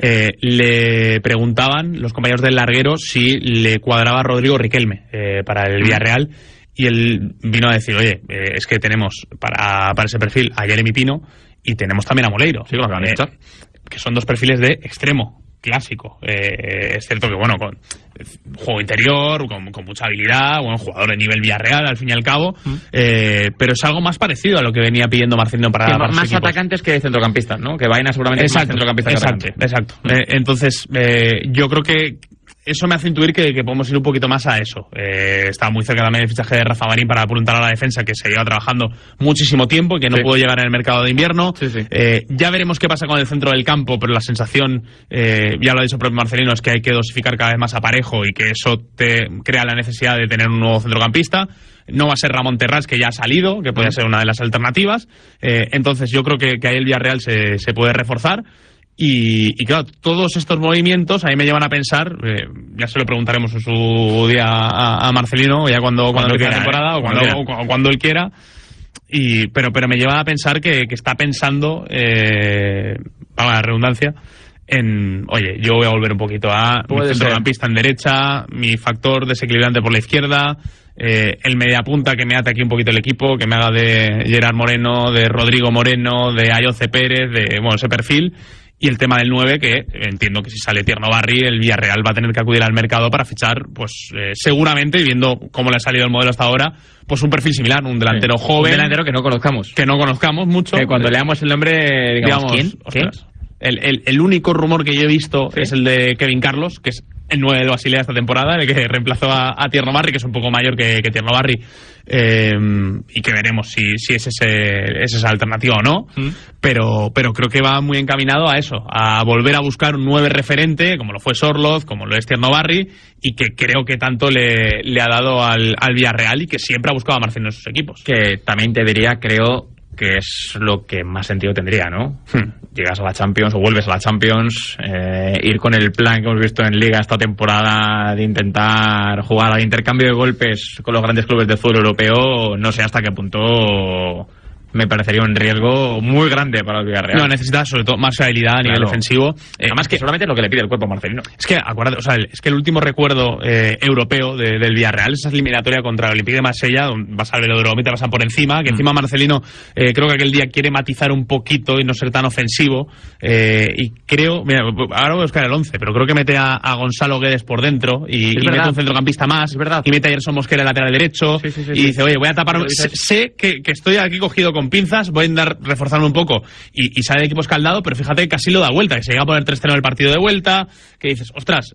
le preguntaban los compañeros del larguero si le cuadraba Rodrigo Riquelme para el Villarreal, y él vino a decir: oye, es que tenemos para ese perfil a Jeremy Pino y tenemos también a Moleiro, que son dos perfiles de extremo clásico. Es cierto que, con juego interior, con mucha habilidad, jugador de nivel Villarreal al fin y al cabo, pero es algo más parecido a lo que venía pidiendo Marcelino para más atacantes que centrocampistas, ¿no? Que Baena seguramente es más centrocampista que atacante. Exacto. Entonces, yo creo que eso me hace intuir que podemos ir un poquito más a eso. Está muy cerca también el fichaje de Rafa Marín para apuntar a la defensa, que se lleva trabajando muchísimo tiempo y que no pudo llegar en el mercado de invierno. Ya veremos qué pasa con el centro del campo, pero la sensación, ya lo ha dicho el propio Marcelino, es que hay que dosificar cada vez más a Parejo y que eso te crea la necesidad de tener un nuevo centrocampista. No va a ser Ramón Terrás, que ya ha salido, que puede ser una de las alternativas. Entonces yo creo que ahí el Villarreal se puede reforzar. Y claro, todos estos movimientos a mí me llevan a pensar, ya se lo preguntaremos en su día a Marcelino, ya cuando empiece la temporada, o cuando él quiera, pero me lleva a pensar que está pensando, para la redundancia, oye, yo voy a volver un poquito a mi centrocampista en derecha, mi factor desequilibrante por la izquierda, el mediapunta que me ate aquí un poquito el equipo, que me haga de Gerard Moreno, de Rodrigo Moreno, de Ayoce Pérez, de ese perfil. Y el tema del 9, que entiendo que si sale Tierno Barri, el Villarreal va a tener que acudir al mercado para fichar, seguramente, y viendo cómo le ha salido el modelo hasta ahora, un perfil similar, un delantero joven. Un delantero que no conozcamos. Que no conozcamos mucho. Que cuando leamos el nombre, digamos ¿quién? Ostras, el único rumor que yo he visto es el de Kevin Carlos, que es el 9 del Basilea esta temporada, el que reemplazó a Tierno Barri, que es un poco mayor que Tierno Barri, y que veremos si es esa alternativa o no, pero creo que va muy encaminado a eso, a volver a buscar un 9 referente, como lo fue Sorloz, como lo es Tierno Barri, y que creo que tanto le ha dado al Villarreal y que siempre ha buscado a Marcelino en sus equipos. Que también te diría, creo, que es lo que más sentido tendría, ¿no? Llegas a la Champions o vuelves a la Champions, ir con el plan que hemos visto en Liga esta temporada de intentar jugar al intercambio de golpes con los grandes clubes del fútbol europeo, no sé hasta qué punto me parecería un riesgo muy grande para el Villarreal. No, necesita sobre todo más habilidad a nivel defensivo. Además que solamente es lo que le pide el cuerpo a Marcelino. Es que, acuérdate, o sea, es que el último recuerdo europeo del Villarreal es esa eliminatoria contra el Olympique de Marsella, donde vas al Velodrome y te pasan por encima, que encima Marcelino creo que aquel día quiere matizar un poquito y no ser tan ofensivo, y creo, mira, ahora voy a buscar el 11, pero creo que mete a Gonzalo Guedes por dentro y mete a un centrocampista más, es verdad, y mete a Gerson Mosquera en lateral derecho, y dice, oye, voy a tapar, sé que estoy aquí cogido con pinzas, voy a reforzarme un poco, y sale el equipo escaldado, pero fíjate que casi lo da vuelta, que se llega a poner 3-0 el partido de vuelta, que dices, ostras,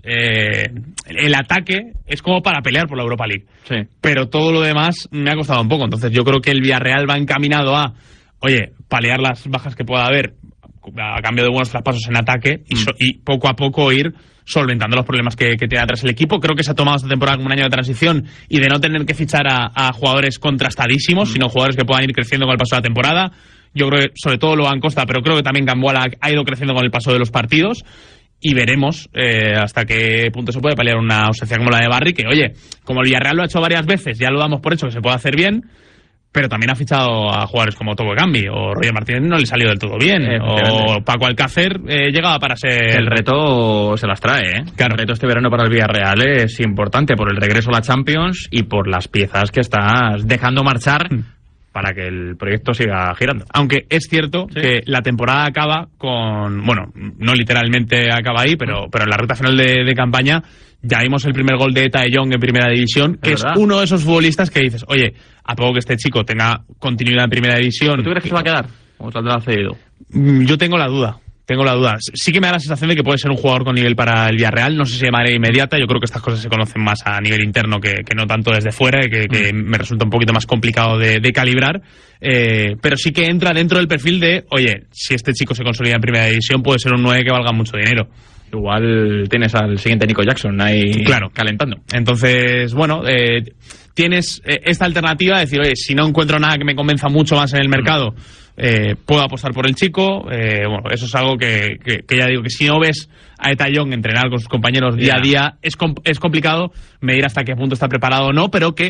el ataque es como para pelear por la Europa League, pero todo lo demás me ha costado un poco. Entonces yo creo que el Villarreal va encaminado a, oye, paliar las bajas que pueda haber a cambio de buenos traspasos en ataque y poco a poco ir solventando los problemas que tiene atrás el equipo. Creo que se ha tomado esta temporada como un año de transición y de no tener que fichar a jugadores contrastadísimos, sino jugadores que puedan ir creciendo con el paso de la temporada. Yo creo que sobre todo Logan Costa, pero creo que también Gamboa ha ido creciendo con el paso de los partidos, y veremos hasta qué punto se puede paliar una ausencia como la de Barry, que oye, como el Villarreal lo ha hecho varias veces, ya lo damos por hecho que se puede hacer bien, pero también ha fichado a jugadores como Tobo Gambi, o Roger Martínez no le salió del todo bien, o Paco Alcácer llegaba para ser... El reto se las trae, ¿eh? Claro. El reto este verano para el Villarreal es importante por el regreso a la Champions y por las piezas que estás dejando marchar para que el proyecto siga girando. Aunque es cierto que la temporada acaba con... Bueno, no literalmente acaba ahí, pero en la recta final de campaña ya vimos el primer gol de Eta de Jong en Primera División, que es uno de esos futbolistas que dices, oye, a poco que este chico tenga continuidad en Primera División... ¿Tú crees que se va a quedar? ¿O saldrá cedido? Yo tengo la duda. Sí que me da la sensación de que puede ser un jugador con nivel para el Villarreal, no sé si de manera inmediata. Yo creo que estas cosas se conocen más a nivel interno que no tanto desde fuera, que me resulta un poquito más complicado de calibrar, pero sí que entra dentro del perfil de, oye, si este chico se consolida en Primera División puede ser un 9 que valga mucho dinero. Igual tienes al siguiente Nico Jackson ahí calentando. Entonces, bueno, tienes esta alternativa de decir, oye, si no encuentro nada que me convenza mucho más en el mercado, puedo apostar por el chico. Bueno, eso es algo que ya digo, que si no ves a Eta Jong entrenar con sus compañeros día a día, es complicado medir hasta qué punto está preparado o no, pero que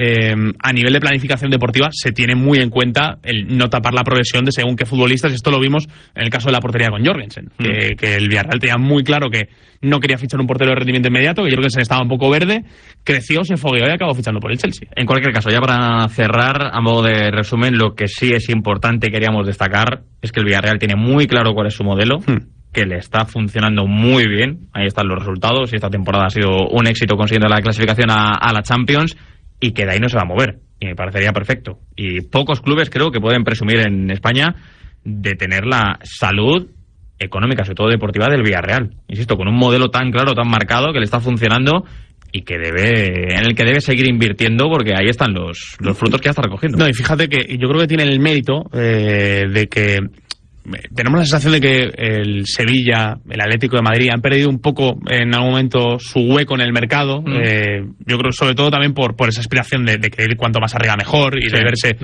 a nivel de planificación deportiva se tiene muy en cuenta el no tapar la progresión de según qué futbolistas. Esto lo vimos en el caso de la portería con Jorgensen, que el Villarreal tenía muy claro que no quería fichar un portero de rendimiento inmediato, que Jorgensen estaba un poco verde, creció, se fogueó y acabó fichando por el Chelsea. En cualquier caso, ya para cerrar, a modo de resumen, lo que sí es importante y queríamos destacar es que el Villarreal tiene muy claro cuál es su modelo, que le está funcionando muy bien. Ahí están los resultados, y esta temporada ha sido un éxito consiguiendo la clasificación a la Champions, y que de ahí no se va a mover, y me parecería perfecto. Y pocos clubes creo que pueden presumir en España de tener la salud económica, sobre todo deportiva, del Villarreal. Insisto, con un modelo tan claro, tan marcado, que le está funcionando y que en el que debe seguir invirtiendo, porque ahí están los frutos que ya está recogiendo. No, y fíjate que yo creo que tiene el mérito de que tenemos la sensación de que el Sevilla, el Atlético de Madrid han perdido un poco en algún momento su hueco en el mercado. Yo creo sobre todo también por esa aspiración de querer ir cuanto más arriba mejor y de verse,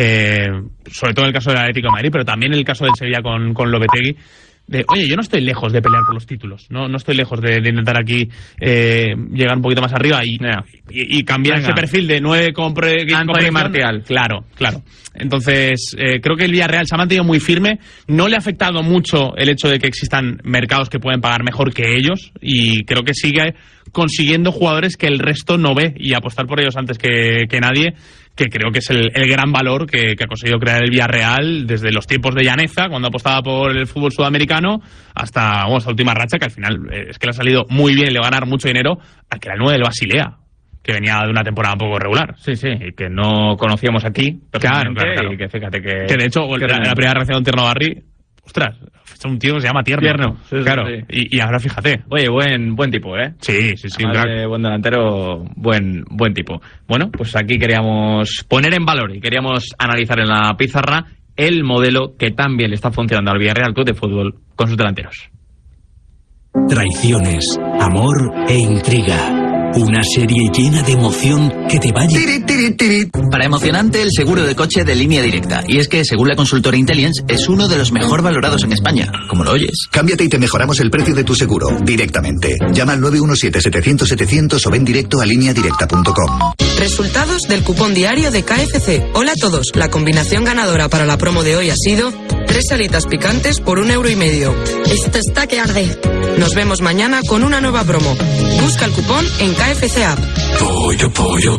sobre todo en el caso del Atlético de Madrid, pero también en el caso del Sevilla con Lopetegui, de, oye, yo no estoy lejos de pelear por los títulos, no estoy lejos de intentar aquí llegar un poquito más arriba y cambiar ese perfil de 9 Anthony Martial. Claro. Entonces, creo que el Villarreal se ha mantenido muy firme. No le ha afectado mucho el hecho de que existan mercados que pueden pagar mejor que ellos, y creo que sigue consiguiendo jugadores que el resto no ve, y apostar por ellos antes que nadie, que creo que es el gran valor que ha conseguido crear el Villarreal desde los tiempos de Llaneza, cuando apostaba por el fútbol sudamericano, hasta esta última racha, que al final es que le ha salido muy bien y le va a ganar mucho dinero al que era el 9 del Basilea, que venía de una temporada un poco regular. Sí, y que no conocíamos aquí. Claro. Y que fíjate que de hecho, la primera reacción de Tierno Barri, ostras, es un tío que se llama Tierno. Sí, claro. Sí. Y ahora fíjate. Oye, buen tipo, ¿eh? Sí, un crack. Buen delantero, buen tipo. Bueno, pues aquí queríamos poner en valor y queríamos analizar en la pizarra el modelo que tan bien le está funcionando al Villarreal Club de Fútbol con sus delanteros. Traiciones, amor e intriga. Una serie llena de emoción que te vaya... Para emocionante, el seguro de coche de Línea Directa. Y es que, según la consultora Intellience, es uno de los mejor valorados en España. Como lo oyes. Cámbiate y te mejoramos el precio de tu seguro directamente. Llama al 917-700-700 o ven directo a lineadirecta.com. Resultados del cupón diario de KFC. Hola a todos. La combinación ganadora para la promo de hoy ha sido 3 alitas picantes por €1,50. Esto está que arde. Nos vemos mañana con una nueva promo. Busca el cupón en KFC App. Pollo.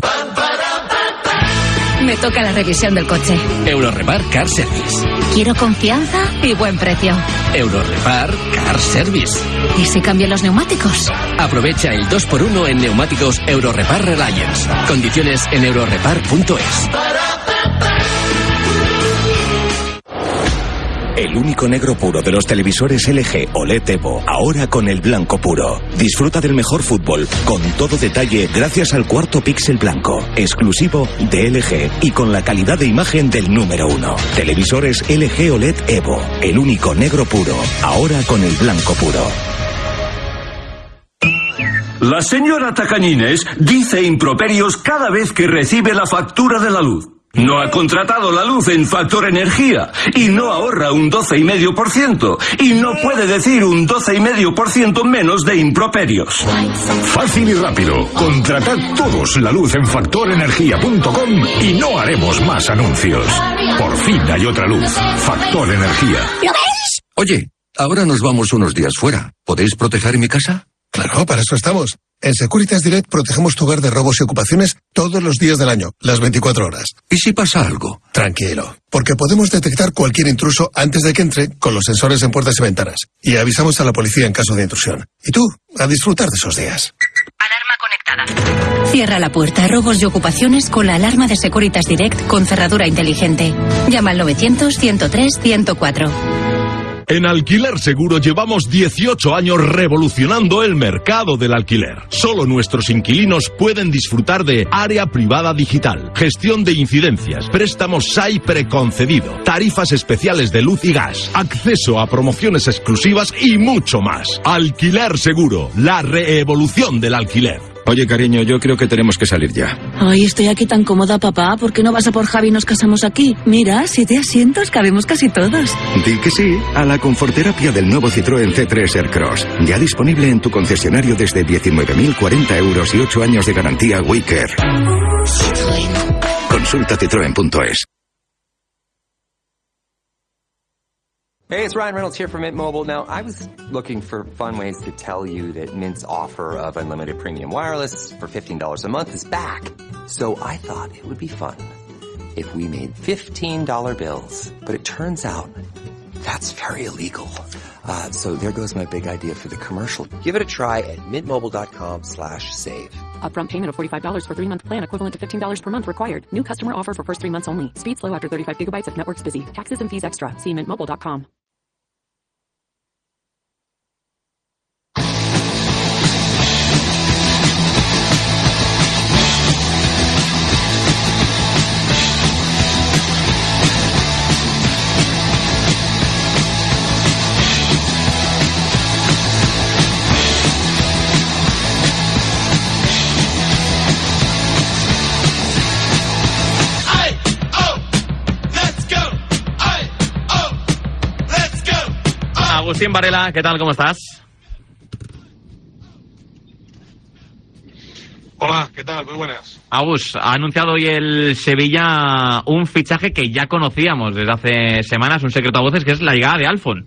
Me toca la revisión del coche. Eurorepar Car Service. Quiero confianza y buen precio. Eurorepar Car Service. ¿Y si cambio los neumáticos? Aprovecha el 2x1 en neumáticos Eurorepar Reliance. Condiciones en eurorepar.es. El único negro puro de los televisores LG OLED Evo, ahora con el blanco puro. Disfruta del mejor fútbol, con todo detalle, gracias al cuarto píxel blanco, exclusivo de LG y con la calidad de imagen del número 1. Televisores LG OLED Evo, el único negro puro, ahora con el blanco puro. La señora Tacañines dice improperios cada vez que recibe la factura de la luz. No ha contratado la luz en Factor Energía y no ahorra un 12,5% y no puede decir un 12,5% menos de improperios. Fácil y rápido. Contratad todos la luz en factorenergia.com y no haremos más anuncios. Por fin hay otra luz. Factor Energía. ¿Lo ves? Oye, ahora nos vamos unos días fuera. ¿Podéis proteger mi casa? Claro, para eso estamos. En Securitas Direct protegemos tu hogar de robos y ocupaciones todos los días del año, las 24 horas. ¿Y si pasa algo? Tranquilo, porque podemos detectar cualquier intruso antes de que entre con los sensores en puertas y ventanas. Y avisamos a la policía en caso de intrusión. Y tú, a disfrutar de esos días. Alarma conectada. Cierra la puerta a robos y ocupaciones con la alarma de Securitas Direct con cerradura inteligente. Llama al 900-103-104. En Alquiler Seguro llevamos 18 años revolucionando el mercado del alquiler. Solo nuestros inquilinos pueden disfrutar de área privada digital, gestión de incidencias, préstamos SAI preconcedido, tarifas especiales de luz y gas, acceso a promociones exclusivas y mucho más. Alquiler Seguro, la reevolución del alquiler. Oye, cariño, yo creo que tenemos que salir ya. Ay, estoy aquí tan cómoda, papá. ¿Por qué no vas a por Javi y nos casamos aquí? Mira, 7 asientos, cabemos casi todos. Di que sí a la conforterapia del nuevo Citroën C3 Aircross. Ya disponible en tu concesionario desde 19.040 euros y 8 años de garantía WeCare. Consulta citroen.es. Hey, it's Ryan Reynolds here from Mint Mobile. Now, I was looking for fun ways to tell you that Mint's offer of unlimited premium wireless for $15 a month is back. So I thought it would be fun if we made $15 bills. But it turns out that's very illegal. So there goes my big idea for the commercial. Give it a try at mintmobile.com/save. Upfront payment of $45 for 3-month plan equivalent to $15 per month required. New customer offer for first 3 months only. Speed slow after 35 gigabytes if network's busy. Taxes and fees extra. See mintmobile.com. Agustín Varela, ¿qué tal? ¿Cómo estás? Hola, ¿qué tal? Muy buenas. Agus, ha anunciado hoy el Sevilla un fichaje que ya conocíamos desde hace semanas, un secreto a voces, que es la llegada de Alfon.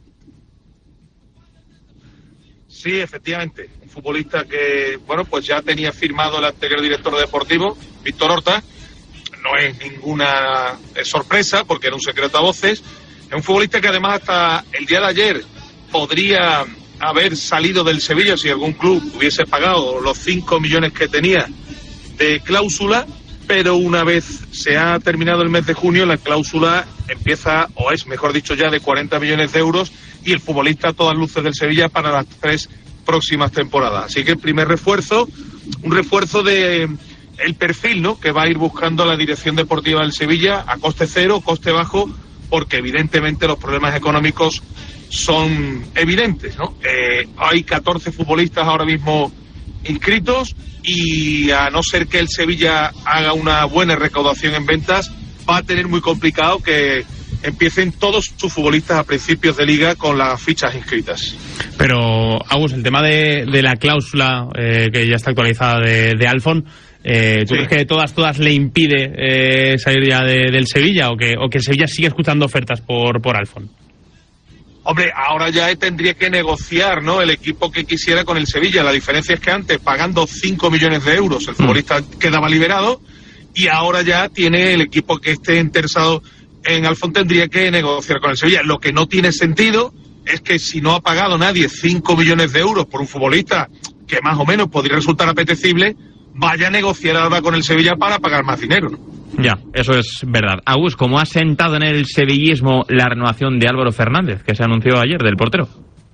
Sí, efectivamente. Un futbolista que, bueno, pues ya tenía firmado el anterior director deportivo, Víctor Horta. No es ninguna sorpresa porque era un secreto a voces. Es un futbolista que además hasta el día de ayer podría haber salido del Sevilla si algún club hubiese pagado los 5 millones que tenía de cláusula, pero una vez se ha terminado el mes de junio, la cláusula empieza, o es mejor dicho ya, de 40 millones de euros y el futbolista a todas luces del Sevilla para las 3 próximas temporadas. Así que el primer refuerzo, un refuerzo de el perfil, ¿no?, que va a ir buscando la dirección deportiva del Sevilla a coste cero, coste bajo, porque evidentemente los problemas económicos son evidentes, ¿no? Hay 14 futbolistas ahora mismo inscritos, y a no ser que el Sevilla haga una buena recaudación en ventas, va a tener muy complicado que empiecen todos sus futbolistas a principios de liga con las fichas inscritas. Pero, Agus, el tema de la cláusula que ya está actualizada de Alfon, ¿tú crees que de todas le impide salir ya del Sevilla, o que el Sevilla sigue escuchando ofertas por Alfon? Hombre, ahora ya tendría que negociar, ¿no?, el equipo que quisiera con el Sevilla. La diferencia es que antes, pagando 5 millones de euros, el futbolista quedaba liberado, y ahora ya tiene el equipo que esté interesado en Alfon, tendría que negociar con el Sevilla. Lo que no tiene sentido es que, si no ha pagado nadie 5 millones de euros por un futbolista que más o menos podría resultar apetecible, vaya a negociar ahora con el Sevilla para pagar más dinero, ¿no? Ya, eso es verdad. Agus, ¿cómo ha sentado en el sevillismo la renovación de Álvaro Fernández, que se anunció ayer, del portero?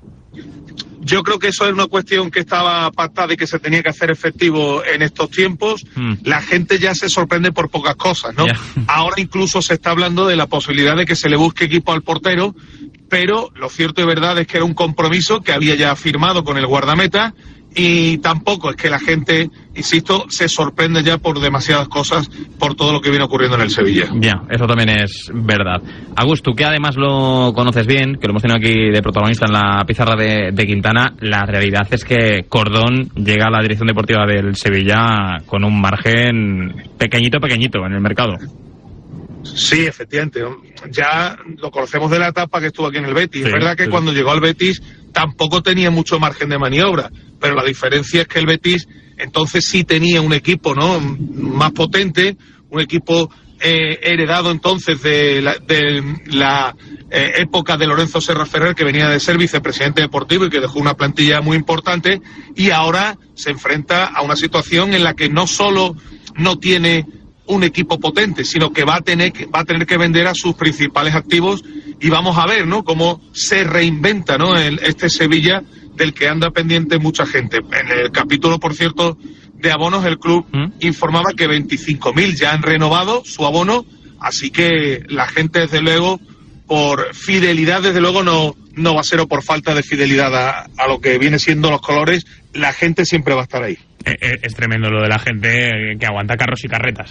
Yo creo que eso es una cuestión que estaba pactada y que se tenía que hacer efectivo en estos tiempos. La gente ya se sorprende por pocas cosas, ¿no? Ahora incluso se está hablando de la posibilidad de que se le busque equipo al portero, pero lo cierto y verdad es que era un compromiso que había ya firmado con el guardameta, y tampoco es que la gente, insisto, se sorprende ya por demasiadas cosas, por todo lo que viene ocurriendo en el Sevilla. Ya, eso también es verdad. Agus, tú que además lo conoces bien, que lo hemos tenido aquí de protagonista en la pizarra de Quintana, la realidad es que Cordón llega a la dirección deportiva del Sevilla con un margen pequeñito en el mercado. Sí, efectivamente. Ya lo conocemos de la etapa que estuvo aquí en el Betis. Es verdad que cuando llegó al Betis tampoco tenía mucho margen de maniobra, pero la diferencia es que el Betis entonces sí tenía un equipo, ¿no?, más potente, un equipo heredado entonces de la época de Lorenzo Serra Ferrer, que venía de ser vicepresidente deportivo y que dejó una plantilla muy importante, y ahora se enfrenta a una situación en la que no solo no tiene un equipo potente, sino que va a tener que vender a sus principales activos, y vamos a ver, ¿no?, cómo se reinventa, ¿no?, este Sevilla del que anda pendiente mucha gente. En el capítulo, por cierto, de abonos, el club informaba que 25.000 ya han renovado su abono, así que la gente, desde luego, por fidelidad, desde luego no va a ser, o por falta de fidelidad a lo que viene siendo los colores, la gente siempre va a estar ahí. Es tremendo lo de la gente que aguanta carros y carretas,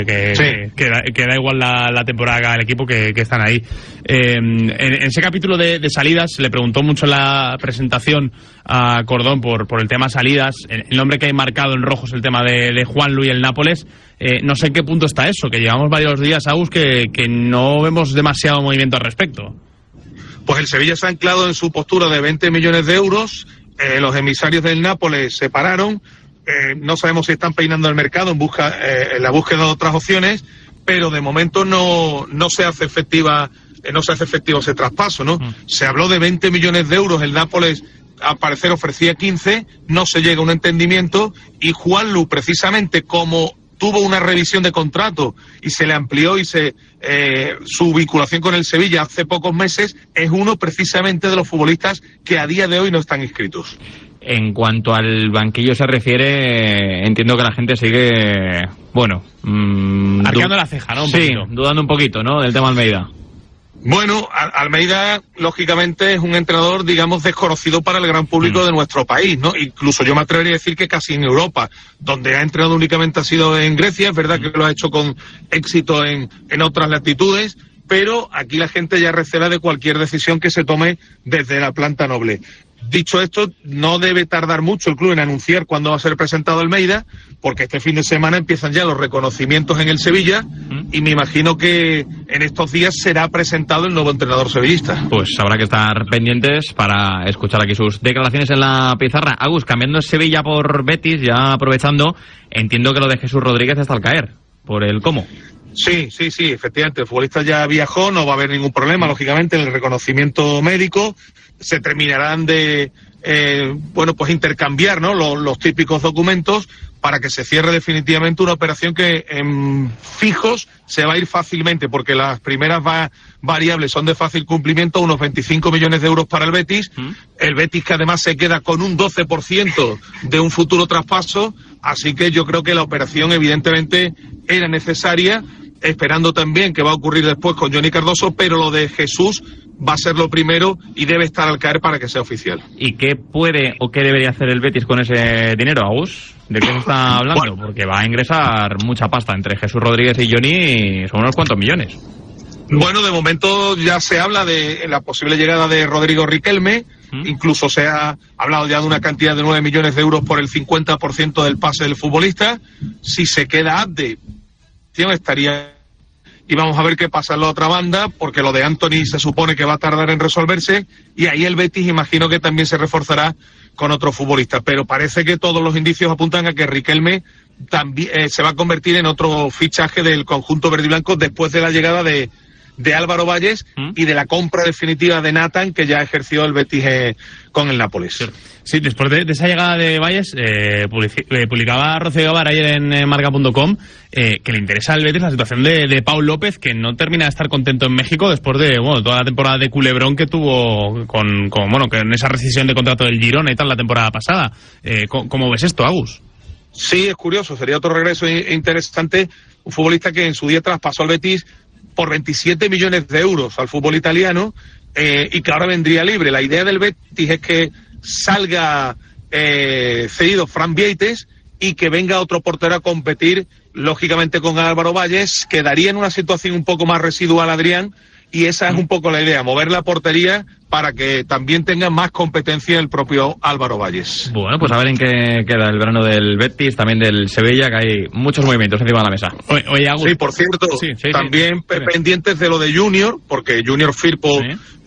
que da igual la temporada que haga el equipo, que están ahí. En ese capítulo de salidas, le preguntó mucho en la presentación a Cordón por el tema salidas. El nombre que hay marcado en rojo es el tema de Juanlu y el Nápoles. No sé en qué punto está eso, que llevamos varios días, Agus, que no vemos demasiado movimiento al respecto. Pues el Sevilla se ha anclado en su postura de 20 millones de euros. Los emisarios del Nápoles se pararon. No sabemos si están peinando el mercado en la búsqueda de otras opciones, pero de momento no se hace efectivo ese traspaso, ¿no? Se habló de 20 millones de euros, el Nápoles al parecer ofrecía 15, no se llega a un entendimiento, y Juanlu, precisamente como tuvo una revisión de contrato y se le amplió y su vinculación con el Sevilla hace pocos meses, es uno precisamente de los futbolistas que a día de hoy no están inscritos. En cuanto al banquillo se refiere, entiendo que la gente sigue, arqueando la ceja, ¿no? Dudando un poquito, ¿no?, del tema Almeida. Bueno, Almeida, lógicamente, es un entrenador, digamos, desconocido para el gran público de nuestro país, ¿no? Incluso yo me atrevería a decir que casi en Europa, donde ha entrenado únicamente ha sido en Grecia. Es verdad que lo ha hecho con éxito en otras latitudes, pero aquí la gente ya recela de cualquier decisión que se tome desde la planta noble. Dicho esto, no debe tardar mucho el club en anunciar cuándo va a ser presentado Almeida, porque este fin de semana empiezan ya los reconocimientos en el Sevilla, y me imagino que en estos días será presentado el nuevo entrenador sevillista. Pues habrá que estar pendientes para escuchar aquí sus declaraciones en la pizarra. Agus, cambiando Sevilla por Betis, ya aprovechando, entiendo que lo de Jesús Rodríguez está al caer, por el cómo. Sí, efectivamente, el futbolista ya viajó, no va a haber ningún problema, lógicamente, en el reconocimiento médico. Se terminarán de intercambiar, ¿no?, los típicos documentos para que se cierre definitivamente una operación que en fijos se va a ir fácilmente, porque las primeras variables son de fácil cumplimiento, unos 25 millones de euros para el Betis. El Betis, que además se queda con un 12% de un futuro traspaso, así que yo creo que la operación evidentemente era necesaria, esperando también qué va a ocurrir después con Johnny Cardoso, pero lo de Jesús va a ser lo primero y debe estar al caer para que sea oficial. ¿Y qué puede o qué debería hacer el Betis con ese dinero, Agus? ¿De qué se está hablando? Bueno, porque va a ingresar mucha pasta entre Jesús Rodríguez y Johnny, son unos cuantos millones. Bueno, de momento ya se habla de la posible llegada de Rodrigo Riquelme, incluso se ha hablado ya de una cantidad de 9 millones de euros por el 50% del pase del futbolista. Si se queda Abde, estaría... Y vamos a ver qué pasa en la otra banda, porque lo de Anthony se supone que va a tardar en resolverse, y ahí el Betis imagino que también se reforzará con otro futbolista. Pero parece que todos los indicios apuntan a que Riquelme también se va a convertir en otro fichaje del conjunto verde y blanco después de la llegada de Álvaro Valles y de la compra definitiva de Nathan, que ya ejerció el Betis con el Nápoles. Sí, después de esa llegada de Valles, publicaba Rocío Gavar ayer en marca.com que le interesa al Betis la situación de Pau López, que no termina de estar contento en México después de toda la temporada de culebrón que tuvo con esa rescisión de contrato del Girona y tal la temporada pasada. ¿Cómo ves esto, Agus? Sí, es curioso, sería otro regreso interesante. Un futbolista que en su día traspasó al Betis por 27 millones de euros al fútbol italiano y que ahora vendría libre. La idea del Betis es que salga cedido Fran Vieites y que venga otro portero a competir, lógicamente con Álvaro Valles. Quedaría en una situación un poco más residual Adrián, y esa es un poco la idea, mover la portería para que también tenga más competencia el propio Álvaro Valles. Bueno, pues a ver en qué queda el verano del Betis, también del Sevilla, que hay muchos movimientos encima de la mesa. Oye, Agus, sí, por cierto, también pendientes de lo de Junior, porque Junior Firpo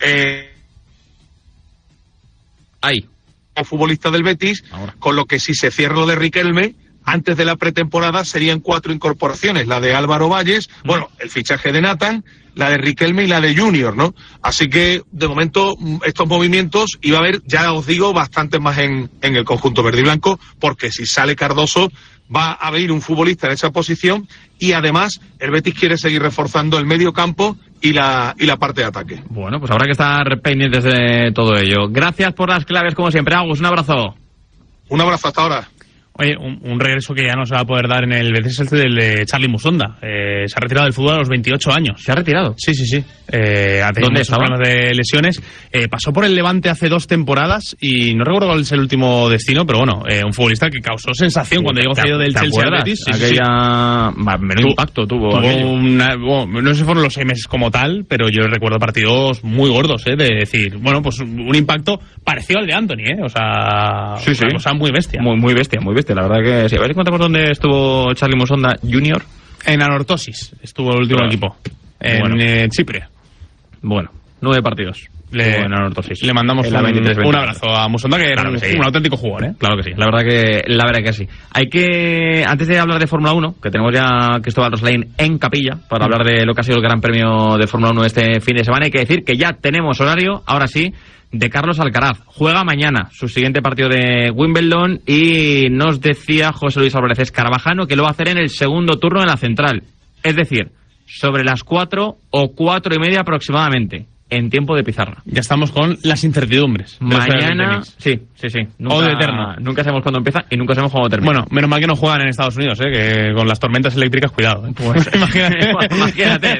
futbolista del Betis, con lo que si se cierra lo de Riquelme, antes de la pretemporada serían 4 incorporaciones, la de Álvaro Valles, el fichaje de Nathan, la de Riquelme y la de Junior, ¿no? Así que, de momento, estos movimientos, y va a haber, ya os digo, bastantes más en el conjunto verde y blanco, porque si sale Cardoso, va a haber un futbolista en esa posición, y además, el Betis quiere seguir reforzando el medio campo y la parte de ataque. Bueno, pues habrá que estar pendientes de todo ello. Gracias por las claves, como siempre, Agus, un abrazo. Un abrazo, hasta ahora. Oye, un regreso que ya no se va a poder dar en el Betis es el de Charly Musonda. Se ha retirado del fútbol a los 28 años. ¿Se ha retirado? Sí. Ha tenido muchos problemas de lesiones. Pasó por el Levante hace 2 temporadas y no recuerdo cuál es el último destino, pero un futbolista que causó sensación cuando llegó cedido del Chelsea al Betis. Menudo impacto tuvo no sé si fueron los 6 meses como tal, pero yo recuerdo partidos muy gordos, de decir, pues un impacto parecido al de Anthony, una cosa muy bestia. Muy bestia. La verdad que sí. A ver si contamos dónde estuvo Charly Musonda Jr. En Anortosis estuvo el último equipo. En Chipre. 9 partidos. Le mandamos un abrazo a Musonda, que era un auténtico jugador, Claro que sí, la verdad que sí. Hay que, antes de hablar de Fórmula 1, que tenemos ya a Cristóbal Roslain en capilla para hablar de lo que ha sido el Gran Premio de Fórmula 1 este fin de semana, hay que decir que ya tenemos horario, ahora sí, de Carlos Alcaraz. Juega mañana su siguiente partido de Wimbledon y nos decía José Luis Álvarez Escarabajano que lo va a hacer en el segundo turno de la central, es decir, sobre las 4 o 4:30 aproximadamente, en tiempo de pizarra. Ya estamos con las incertidumbres. Mañana, sí. O de eterno. Nunca sabemos cuándo empieza y nunca sabemos cuándo termina. Bueno, menos mal que no juegan en Estados Unidos, que con las tormentas eléctricas, cuidado. Pues, imagínate,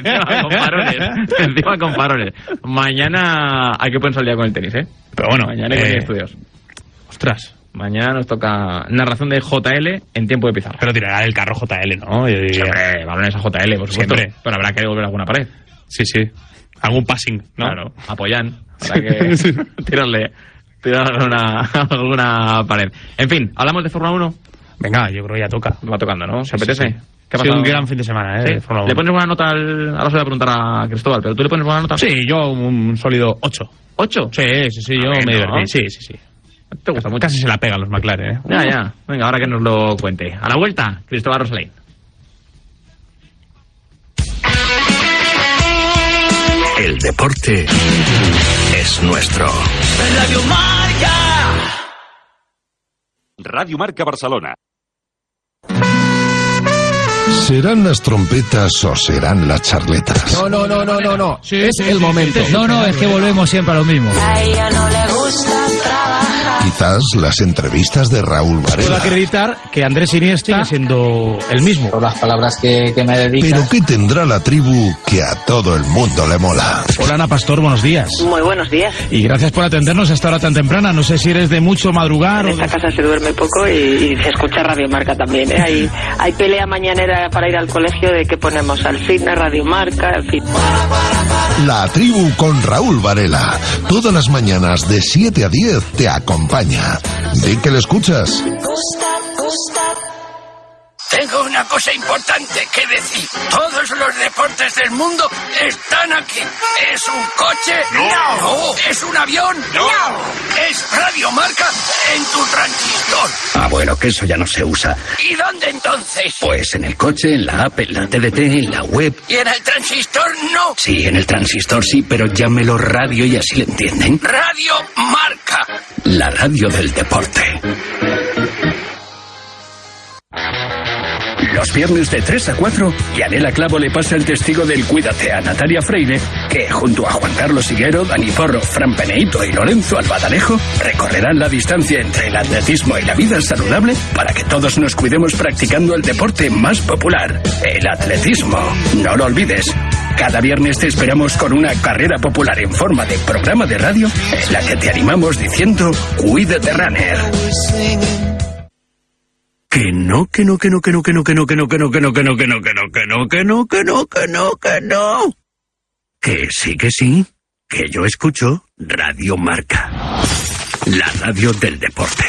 encima con faroles. Mañana hay que ponerse al día con el tenis, Pero bueno, mañana hay estudios. Ostras. Mañana nos toca narración de JL en tiempo de pizarra. Pero tirará el carro JL, ¿no? Siempre, balones a JL, por supuesto. Siempre. Pero habrá que devolver alguna pared. Sí. Algún passing, ¿no? Claro, apoyan. Habrá que tirarle alguna pared. En fin, ¿hablamos de Fórmula 1? Venga, yo creo que ya toca. Va tocando, ¿no? ¿Se apetece? Sí. ¿Qué ha pasado? Un gran fin de semana, ¿Sí? Fórmula 1. ¿Le pones buena nota ahora se voy a preguntar a Cristóbal, pero tú le pones buena nota? Sí, yo un sólido 8. ¿8? Sí, yo me divertí. Sí. ¿Te gusta mucho? Casi se la pegan los McLaren, Ya. Venga, ahora que nos lo cuente. A la vuelta, Cristóbal Roslain. El deporte es nuestro. Radio Marca. Radio Marca Barcelona. ¿Serán las trompetas o serán las charletas? No. Sí, es el momento. No, es que volvemos siempre a lo mismo. A ella no le gusta trabajar. Quizás las entrevistas de Raúl Varela. Puedo acreditar que Andrés Iniesta sigue siendo el mismo. Por las palabras que me dedican. Pero ¿qué tendrá la tribu que a todo el mundo le mola? Hola Ana Pastor, buenos días. Muy buenos días. Y gracias por atendernos a esta hora tan temprana. No sé si eres de mucho madrugar en esta casa se duerme poco y se escucha Radio Marca también, ¿eh? Hay pelea mañanera para ir al colegio de que ponemos al cine, Radio Marca, en fin. La tribu con Raúl Varela. Todas las mañanas de 7 a 10 te acompaña. Di que le escuchas. Tengo una cosa importante que decir. Todos los deportes del mundo están aquí. ¿Es un coche? No. ¿Es un avión? No. ¿Es Radio Marca en tu transistor? Ah, bueno, que eso ya no se usa. ¿Y dónde entonces? Pues en el coche, en la app, en la TDT, en la web. ¿Y en el transistor no? Sí, en el transistor sí, pero llámelo radio y así lo entienden. Radio Marca. La radio del deporte. Los viernes de 3 a 4, Yanela Clavo le pasa el testigo del Cuídate a Natalia Freire, que junto a Juan Carlos Higuero, Dani Porro, Fran Peneito y Lorenzo Albadalejo recorrerán la distancia entre el atletismo y la vida saludable para que todos nos cuidemos practicando el deporte más popular, el atletismo. No lo olvides. Cada viernes te esperamos con una carrera popular en forma de programa de radio en la que te animamos diciendo Cuídate Runner. Que no. Que sí. Que yo escucho Radio Marca. La radio del deporte.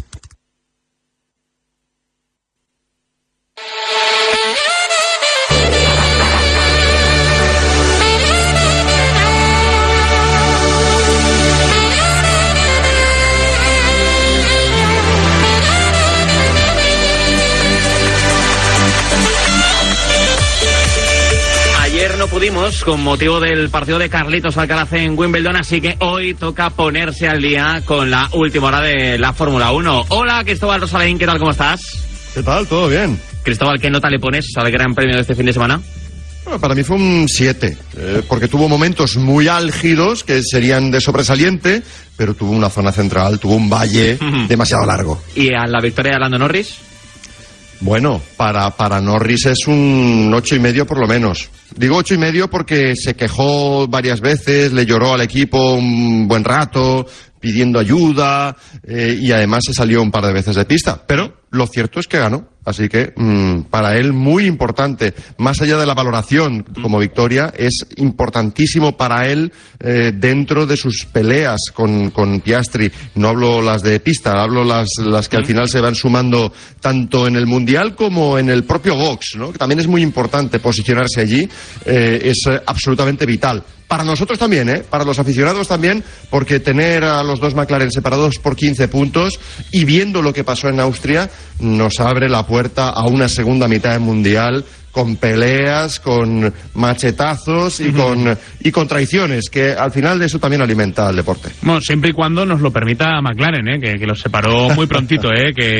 No pudimos con motivo del partido de Carlitos Alcaraz en Wimbledon, así que hoy toca ponerse al día con la última hora de la Fórmula 1. Hola Cristóbal Rosalén, ¿qué tal? ¿Cómo estás? ¿Qué tal? ¿Todo bien? Cristóbal, ¿qué nota le pones al Gran Premio de este fin de semana? Bueno, para mí fue un 7, porque tuvo momentos muy álgidos que serían de sobresaliente, pero tuvo una zona central, tuvo un valle demasiado largo. ¿Y a la victoria de Lando Norris? Bueno, para Norris es un 8,5 por lo menos. Digo 8,5 porque se quejó varias veces, le lloró al equipo un buen rato, pidiendo ayuda, y además se salió un par de veces de pista. Pero lo cierto es que ganó. Así que para él muy importante, más allá de la valoración como victoria, es importantísimo para él dentro de sus peleas con Piastri. No hablo las de pista, hablo las que al final se van sumando tanto en el Mundial como en el propio box, ¿no? Que también es muy importante posicionarse allí, es absolutamente vital. Para nosotros también, para los aficionados también, porque tener a los dos McLaren separados por 15 puntos y viendo lo que pasó en Austria, nos abre la puerta a una segunda mitad de Mundial con peleas, con machetazos y con traiciones, que al final de eso también alimenta al deporte. Bueno, siempre y cuando nos lo permita McLaren, que los separó muy prontito,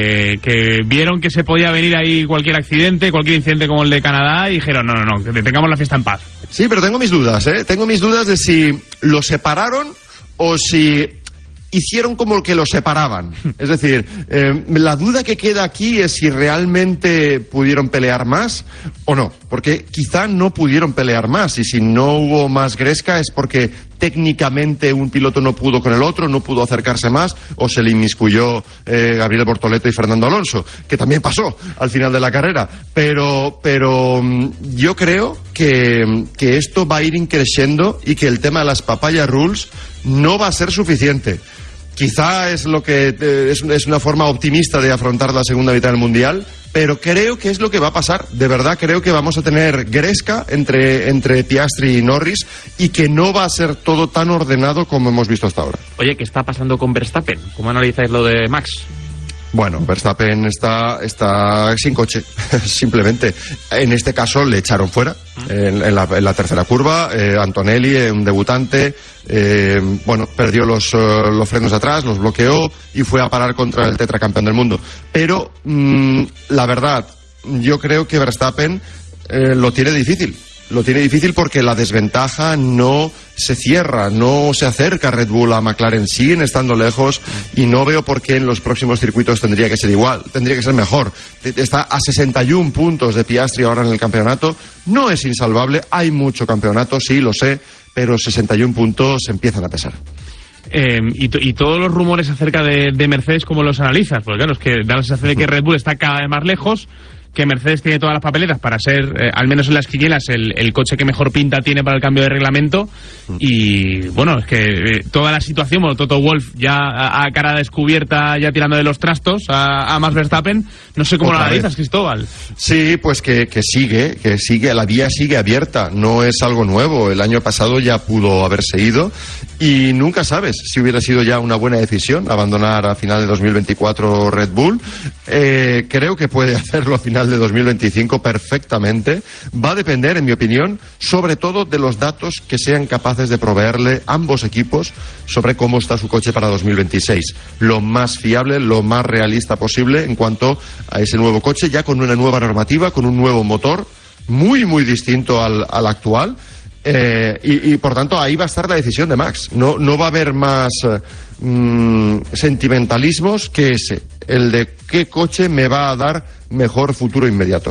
que vieron que se podía venir ahí cualquier accidente, cualquier incidente como el de Canadá, y dijeron, no, que tengamos la fiesta en paz. Sí, pero tengo mis dudas, tengo mis dudas de si lo separaron o si hicieron como que lo separaban. Es decir, la duda que queda aquí es si realmente pudieron pelear más o no, porque quizá no pudieron pelear más, y si no hubo más gresca es porque técnicamente un piloto no pudo con el otro, no pudo acercarse más, o se le inmiscuyó Gabriel Bortoleto y Fernando Alonso, que también pasó al final de la carrera. Pero yo creo que esto va a ir increciendo y que el tema de las papaya rules no va a ser suficiente. Quizá es lo que es una forma optimista de afrontar la segunda mitad del Mundial, pero creo que es lo que va a pasar. De verdad creo que vamos a tener gresca entre Piastri y Norris, y que no va a ser todo tan ordenado como hemos visto hasta ahora. Oye, ¿qué está pasando con Verstappen? ¿Cómo analizáis lo de Max? Bueno, Verstappen está sin coche, simplemente. En este caso le echaron fuera, en la tercera curva. Antonelli, un debutante, perdió los frenos atrás, los bloqueó y fue a parar contra el tetracampeón del mundo. Pero la verdad, yo creo que Verstappen lo tiene difícil, Lo tiene difícil porque la desventaja no se cierra, no se acerca Red Bull a McLaren, siguen estando lejos y no veo por qué en los próximos circuitos tendría que ser igual, tendría que ser mejor. Está a 61 puntos de Piastri ahora en el campeonato, no es insalvable, hay mucho campeonato, sí, lo sé, pero 61 puntos empiezan a pesar. Y todos los rumores acerca de Mercedes, ¿cómo los analizas? Porque claro, es que da la sensación de que Red Bull está cada vez más lejos, que Mercedes tiene todas las papeletas para ser, al menos en las quinielas, el coche que mejor pinta tiene para el cambio de reglamento. Y bueno, es que toda la situación, bueno, Toto Wolff ya a cara descubierta, ya tirando de los trastos a Max Verstappen, no sé cómo lo analizas, Cristóbal. Sí, pues que sigue, la vía sigue abierta, no es algo nuevo, el año pasado ya pudo haberse ido y nunca sabes si hubiera sido ya una buena decisión abandonar a final de 2024 Red Bull. Creo que puede hacerlo a final de 2025 perfectamente. Va a depender, en mi opinión, sobre todo de los datos que sean capaces de proveerle ambos equipos sobre cómo está su coche para 2026. Lo más fiable, lo más realista posible en cuanto a ese nuevo coche, ya con una nueva normativa, con un nuevo motor, muy, muy distinto al actual. Y por tanto ahí va a estar la decisión de Max. No va a haber más sentimentalismos que ese, el de qué coche me va a dar mejor futuro inmediato.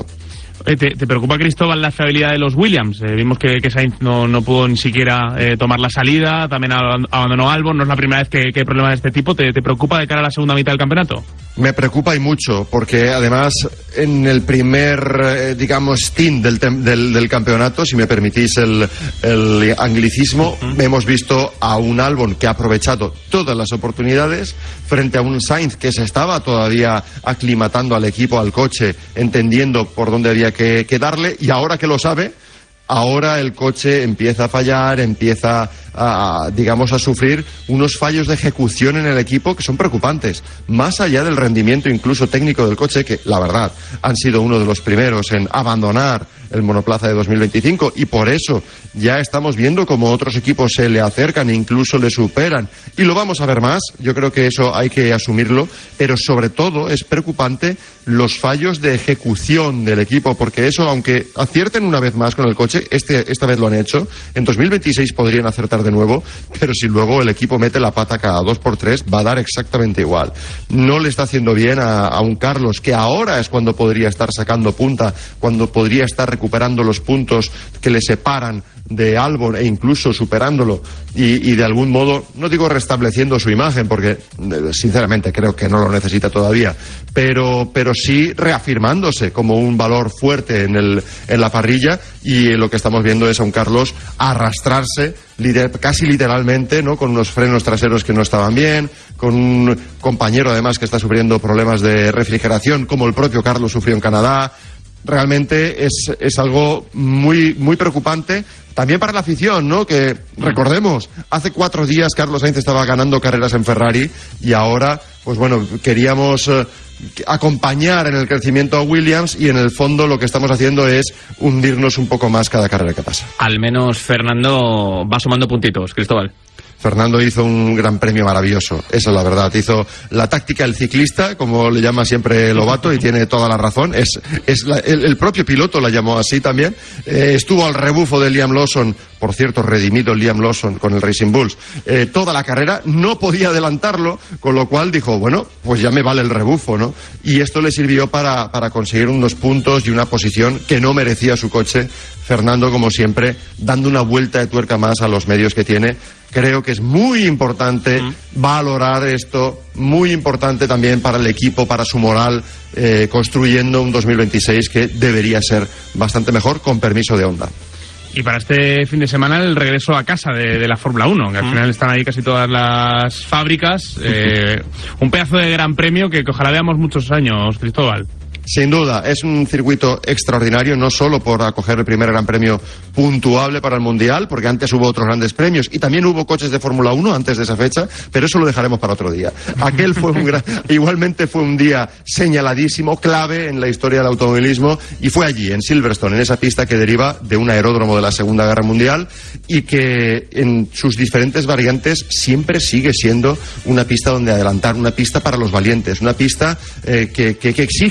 ¿Te preocupa, Cristóbal, la fiabilidad de los Williams? Vimos que Sainz no pudo ni siquiera tomar la salida, también abandonó Albon, no es la primera vez que hay problemas de este tipo. ¿Te preocupa de cara a la segunda mitad del campeonato? Me preocupa y mucho, porque además en el primer, digamos, stint del campeonato, si me permitís el anglicismo, hemos visto a un Albon que ha aprovechado todas las oportunidades frente a un Sainz que se estaba todavía aclimatando al equipo, al coche, entendiendo por dónde había que darle, y ahora que lo sabe, ahora el coche empieza a fallar, empieza a sufrir unos fallos de ejecución en el equipo que son preocupantes, más allá del rendimiento incluso técnico del coche, que la verdad han sido uno de los primeros en abandonar el monoplaza de 2025, y por eso ya estamos viendo cómo otros equipos se le acercan e incluso le superan, y lo vamos a ver más. Yo creo que eso hay que asumirlo, pero sobre todo es preocupante los fallos de ejecución del equipo, porque eso, aunque acierten una vez más con el coche, esta vez lo han hecho, en 2026 podrían acertar de nuevo, pero si luego el equipo mete la pata cada 2x3 va a dar exactamente igual. No le está haciendo bien a un Carlos, que ahora es cuando podría estar sacando punta, cuando podría estar recuperando los puntos que le separan de Albon e incluso superándolo y de algún modo, no digo restableciendo su imagen, porque sinceramente creo que no lo necesita todavía, pero sí reafirmándose como un valor fuerte en la parrilla, y lo que estamos viendo es a un Carlos arrastrarse casi literalmente, ¿no?, con unos frenos traseros que no estaban bien, con un compañero además que está sufriendo problemas de refrigeración, como el propio Carlos sufrió en Canadá. Realmente es algo muy, muy preocupante, también para la afición, ¿no? Que recordemos, hace 4 días Carlos Sainz estaba ganando carreras en Ferrari y ahora, pues bueno, queríamos acompañar en el crecimiento a Williams, y en el fondo lo que estamos haciendo es hundirnos un poco más cada carrera que pasa. Al menos Fernando va sumando puntitos, Cristóbal. Fernando hizo un gran premio maravilloso, esa es la verdad. Hizo la táctica del ciclista, como le llama siempre Lobato, y tiene toda la razón. El propio piloto la llamó así también. Estuvo al rebufo de Liam Lawson, por cierto, redimido Liam Lawson con el Racing Bulls, toda la carrera, no podía adelantarlo, con lo cual dijo, bueno, pues ya me vale el rebufo, ¿no? Y esto le sirvió para conseguir unos puntos y una posición que no merecía su coche. Fernando, como siempre, dando una vuelta de tuerca más a los medios que tiene. Creo que es muy importante valorar esto, muy importante también para el equipo, para su moral, construyendo un 2026 que debería ser bastante mejor, con permiso de Honda. Y para este fin de semana el regreso a casa de la Fórmula 1, que al final están ahí casi todas las fábricas. Un pedazo de gran premio que ojalá veamos muchos años, Cristóbal. Sin duda, es un circuito extraordinario, no solo por acoger el primer gran premio puntuable para el Mundial, porque antes hubo otros grandes premios y también hubo coches de Fórmula 1 antes de esa fecha, pero eso lo dejaremos para otro día. Aquel fue igualmente fue un día señaladísimo, clave en la historia del automovilismo, y fue allí, en Silverstone, en esa pista que deriva de un aeródromo de la Segunda Guerra Mundial y que en sus diferentes variantes siempre sigue siendo una pista donde adelantar, una pista para los valientes, una pista que exige también a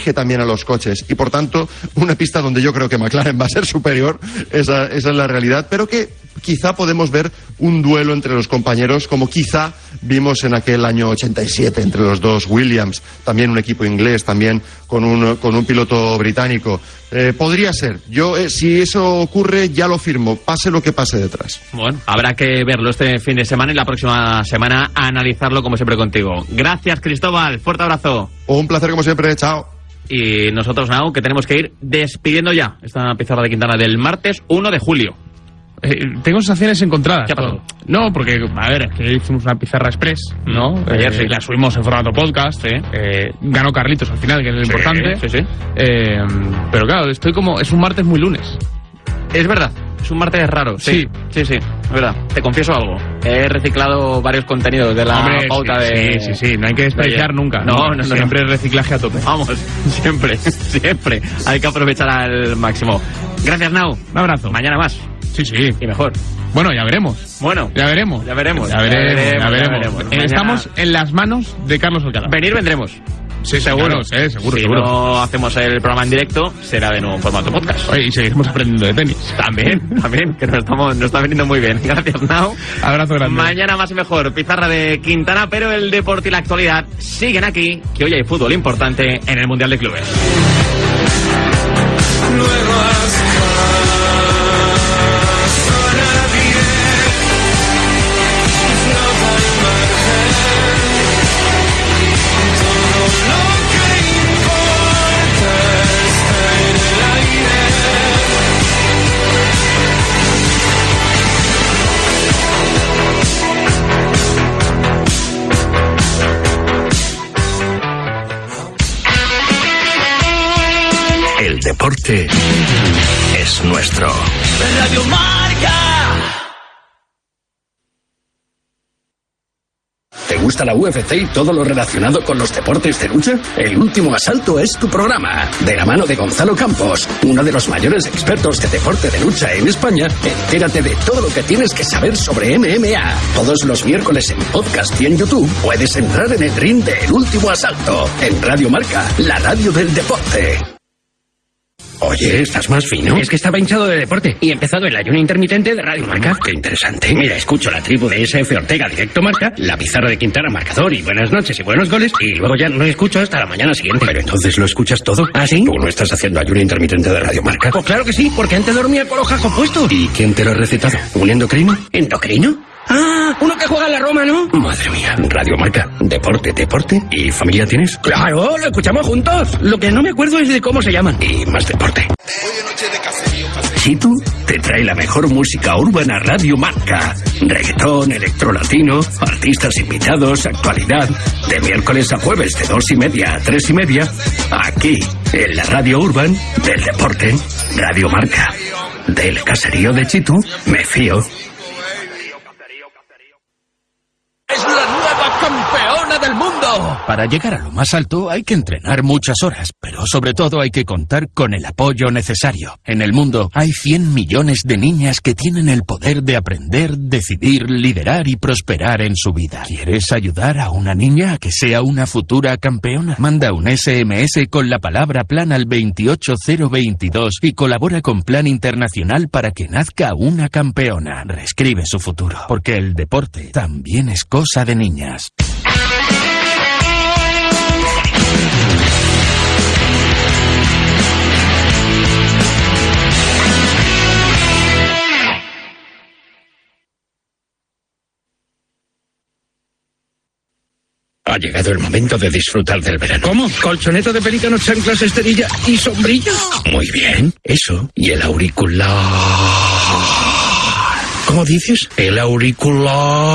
a los coches. Y por tanto, una pista donde yo creo que McLaren va a ser superior, esa es la realidad, pero que quizá podemos ver un duelo entre los compañeros, como quizá vimos en aquel año 87 entre los dos Williams, también un equipo inglés, también con un piloto británico. Podría ser. Yo, si eso ocurre, ya lo firmo, pase lo que pase detrás. Bueno, habrá que verlo este fin de semana y la próxima semana analizarlo como siempre contigo. Gracias, Cristóbal. Fuerte abrazo. Un placer como siempre. Chao. Y nosotros, Nau, que tenemos que ir despidiendo ya esta pizarra de Quintana del martes 1 de julio. Tengo sensaciones encontradas. ¿Qué ha pasado? No, porque, a ver, es que hicimos una pizarra express, ¿no? Ayer sí. La subimos en formato podcast. Ganó Carlitos al final, que es lo importante. Sí. Pero claro, estoy como... Es un martes muy lunes. Es verdad. Es un martes raro. Sí, es verdad. Te confieso algo. He reciclado varios contenidos de la pauta de... Sí. No hay que desperdiciar nunca. No. Siempre reciclaje a tope. Vamos, siempre. Hay que aprovechar al máximo. Gracias, Nau. Un abrazo. Mañana más. Sí. Y mejor. Bueno, ya veremos. Ya veremos. Estamos en las manos de Carlos Alcalá. Vendremos. Sí, seguro. Si no hacemos el programa en directo, será de nuevo en formato podcast. Oye, y seguiremos aprendiendo de tenis. También, que nos está veniendo muy bien. Gracias, Nau. Abrazo grande. Mañana más y mejor. Pizarra de Quintana, pero el deporte y la actualidad siguen aquí, que hoy hay fútbol importante en el Mundial de Clubes. El deporte es nuestro. Radio Marca. ¿Te gusta la UFC y todo lo relacionado con los deportes de lucha? El Último Asalto es tu programa. De la mano de Gonzalo Campos, uno de los mayores expertos de deporte de lucha en España, entérate de todo lo que tienes que saber sobre MMA. Todos los miércoles en podcast y en YouTube puedes entrar en el ring de El Último Asalto, en Radio Marca, la radio del deporte. Oye, ¿estás más fino? Es que estaba hinchado de deporte y he empezado el ayuno intermitente de Radio Marca. Qué interesante. Mira, escucho la tribu de SF Ortega Directo Marca, la pizarra de Quintana Marcador y buenas noches y buenos goles, y luego ya no escucho hasta la mañana siguiente. Pero entonces lo escuchas todo. ¿Ah, sí? ¿Tú no estás haciendo ayuno intermitente de Radio Marca? Pues claro que sí, porque antes dormía con los jajos puestos. ¿Y quién te lo ha recetado? ¿Un endocrino? ¿Endocrino? Ah, uno que juega en la Roma, ¿no? Madre mía, Radio Marca, deporte. ¿Y familia tienes? Claro, lo escuchamos juntos. Lo que no me acuerdo es de cómo se llaman. Y más deporte. Chitu te trae la mejor música urbana Radio Marca. Reggaetón, electrolatino, artistas invitados, actualidad. De miércoles a jueves de 2:30 a 3:30. Aquí, en la Radio Urban del deporte. Radio Marca. Del caserío de Chitu, me fío. ¡Es la nueva campeona del mundo! Para llegar a lo más alto hay que entrenar muchas horas, pero sobre todo hay que contar con el apoyo necesario. En el mundo hay 100 millones de niñas que tienen el poder de aprender, decidir, liderar y prosperar en su vida. ¿Quieres ayudar a una niña a que sea una futura campeona? Manda un SMS con la palabra plan al 28022 y colabora con Plan Internacional para que nazca una campeona. Reescribe su futuro, porque el deporte también es cosa de niñas. Ha llegado el momento de disfrutar del verano. ¿Cómo? ¿Colchoneta de pelícanos, chanclas, esterilla y sombrilla? Muy bien, eso. Y el auricular. ¿Cómo dices? El auricular.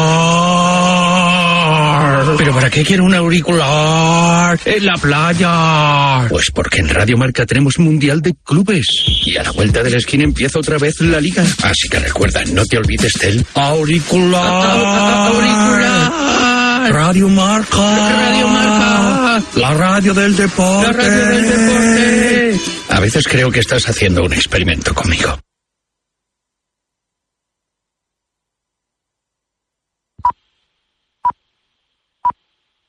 ¿Pero para qué quiero un auricular en la playa? Pues porque en Radio Marca tenemos Mundial de Clubes. Y a la vuelta de la esquina empieza otra vez la liga. Así que recuerda, no te olvides del auricular. Radio Marca. Radio Marca. La radio del deporte. La radio del deporte. A veces creo que estás haciendo un experimento conmigo.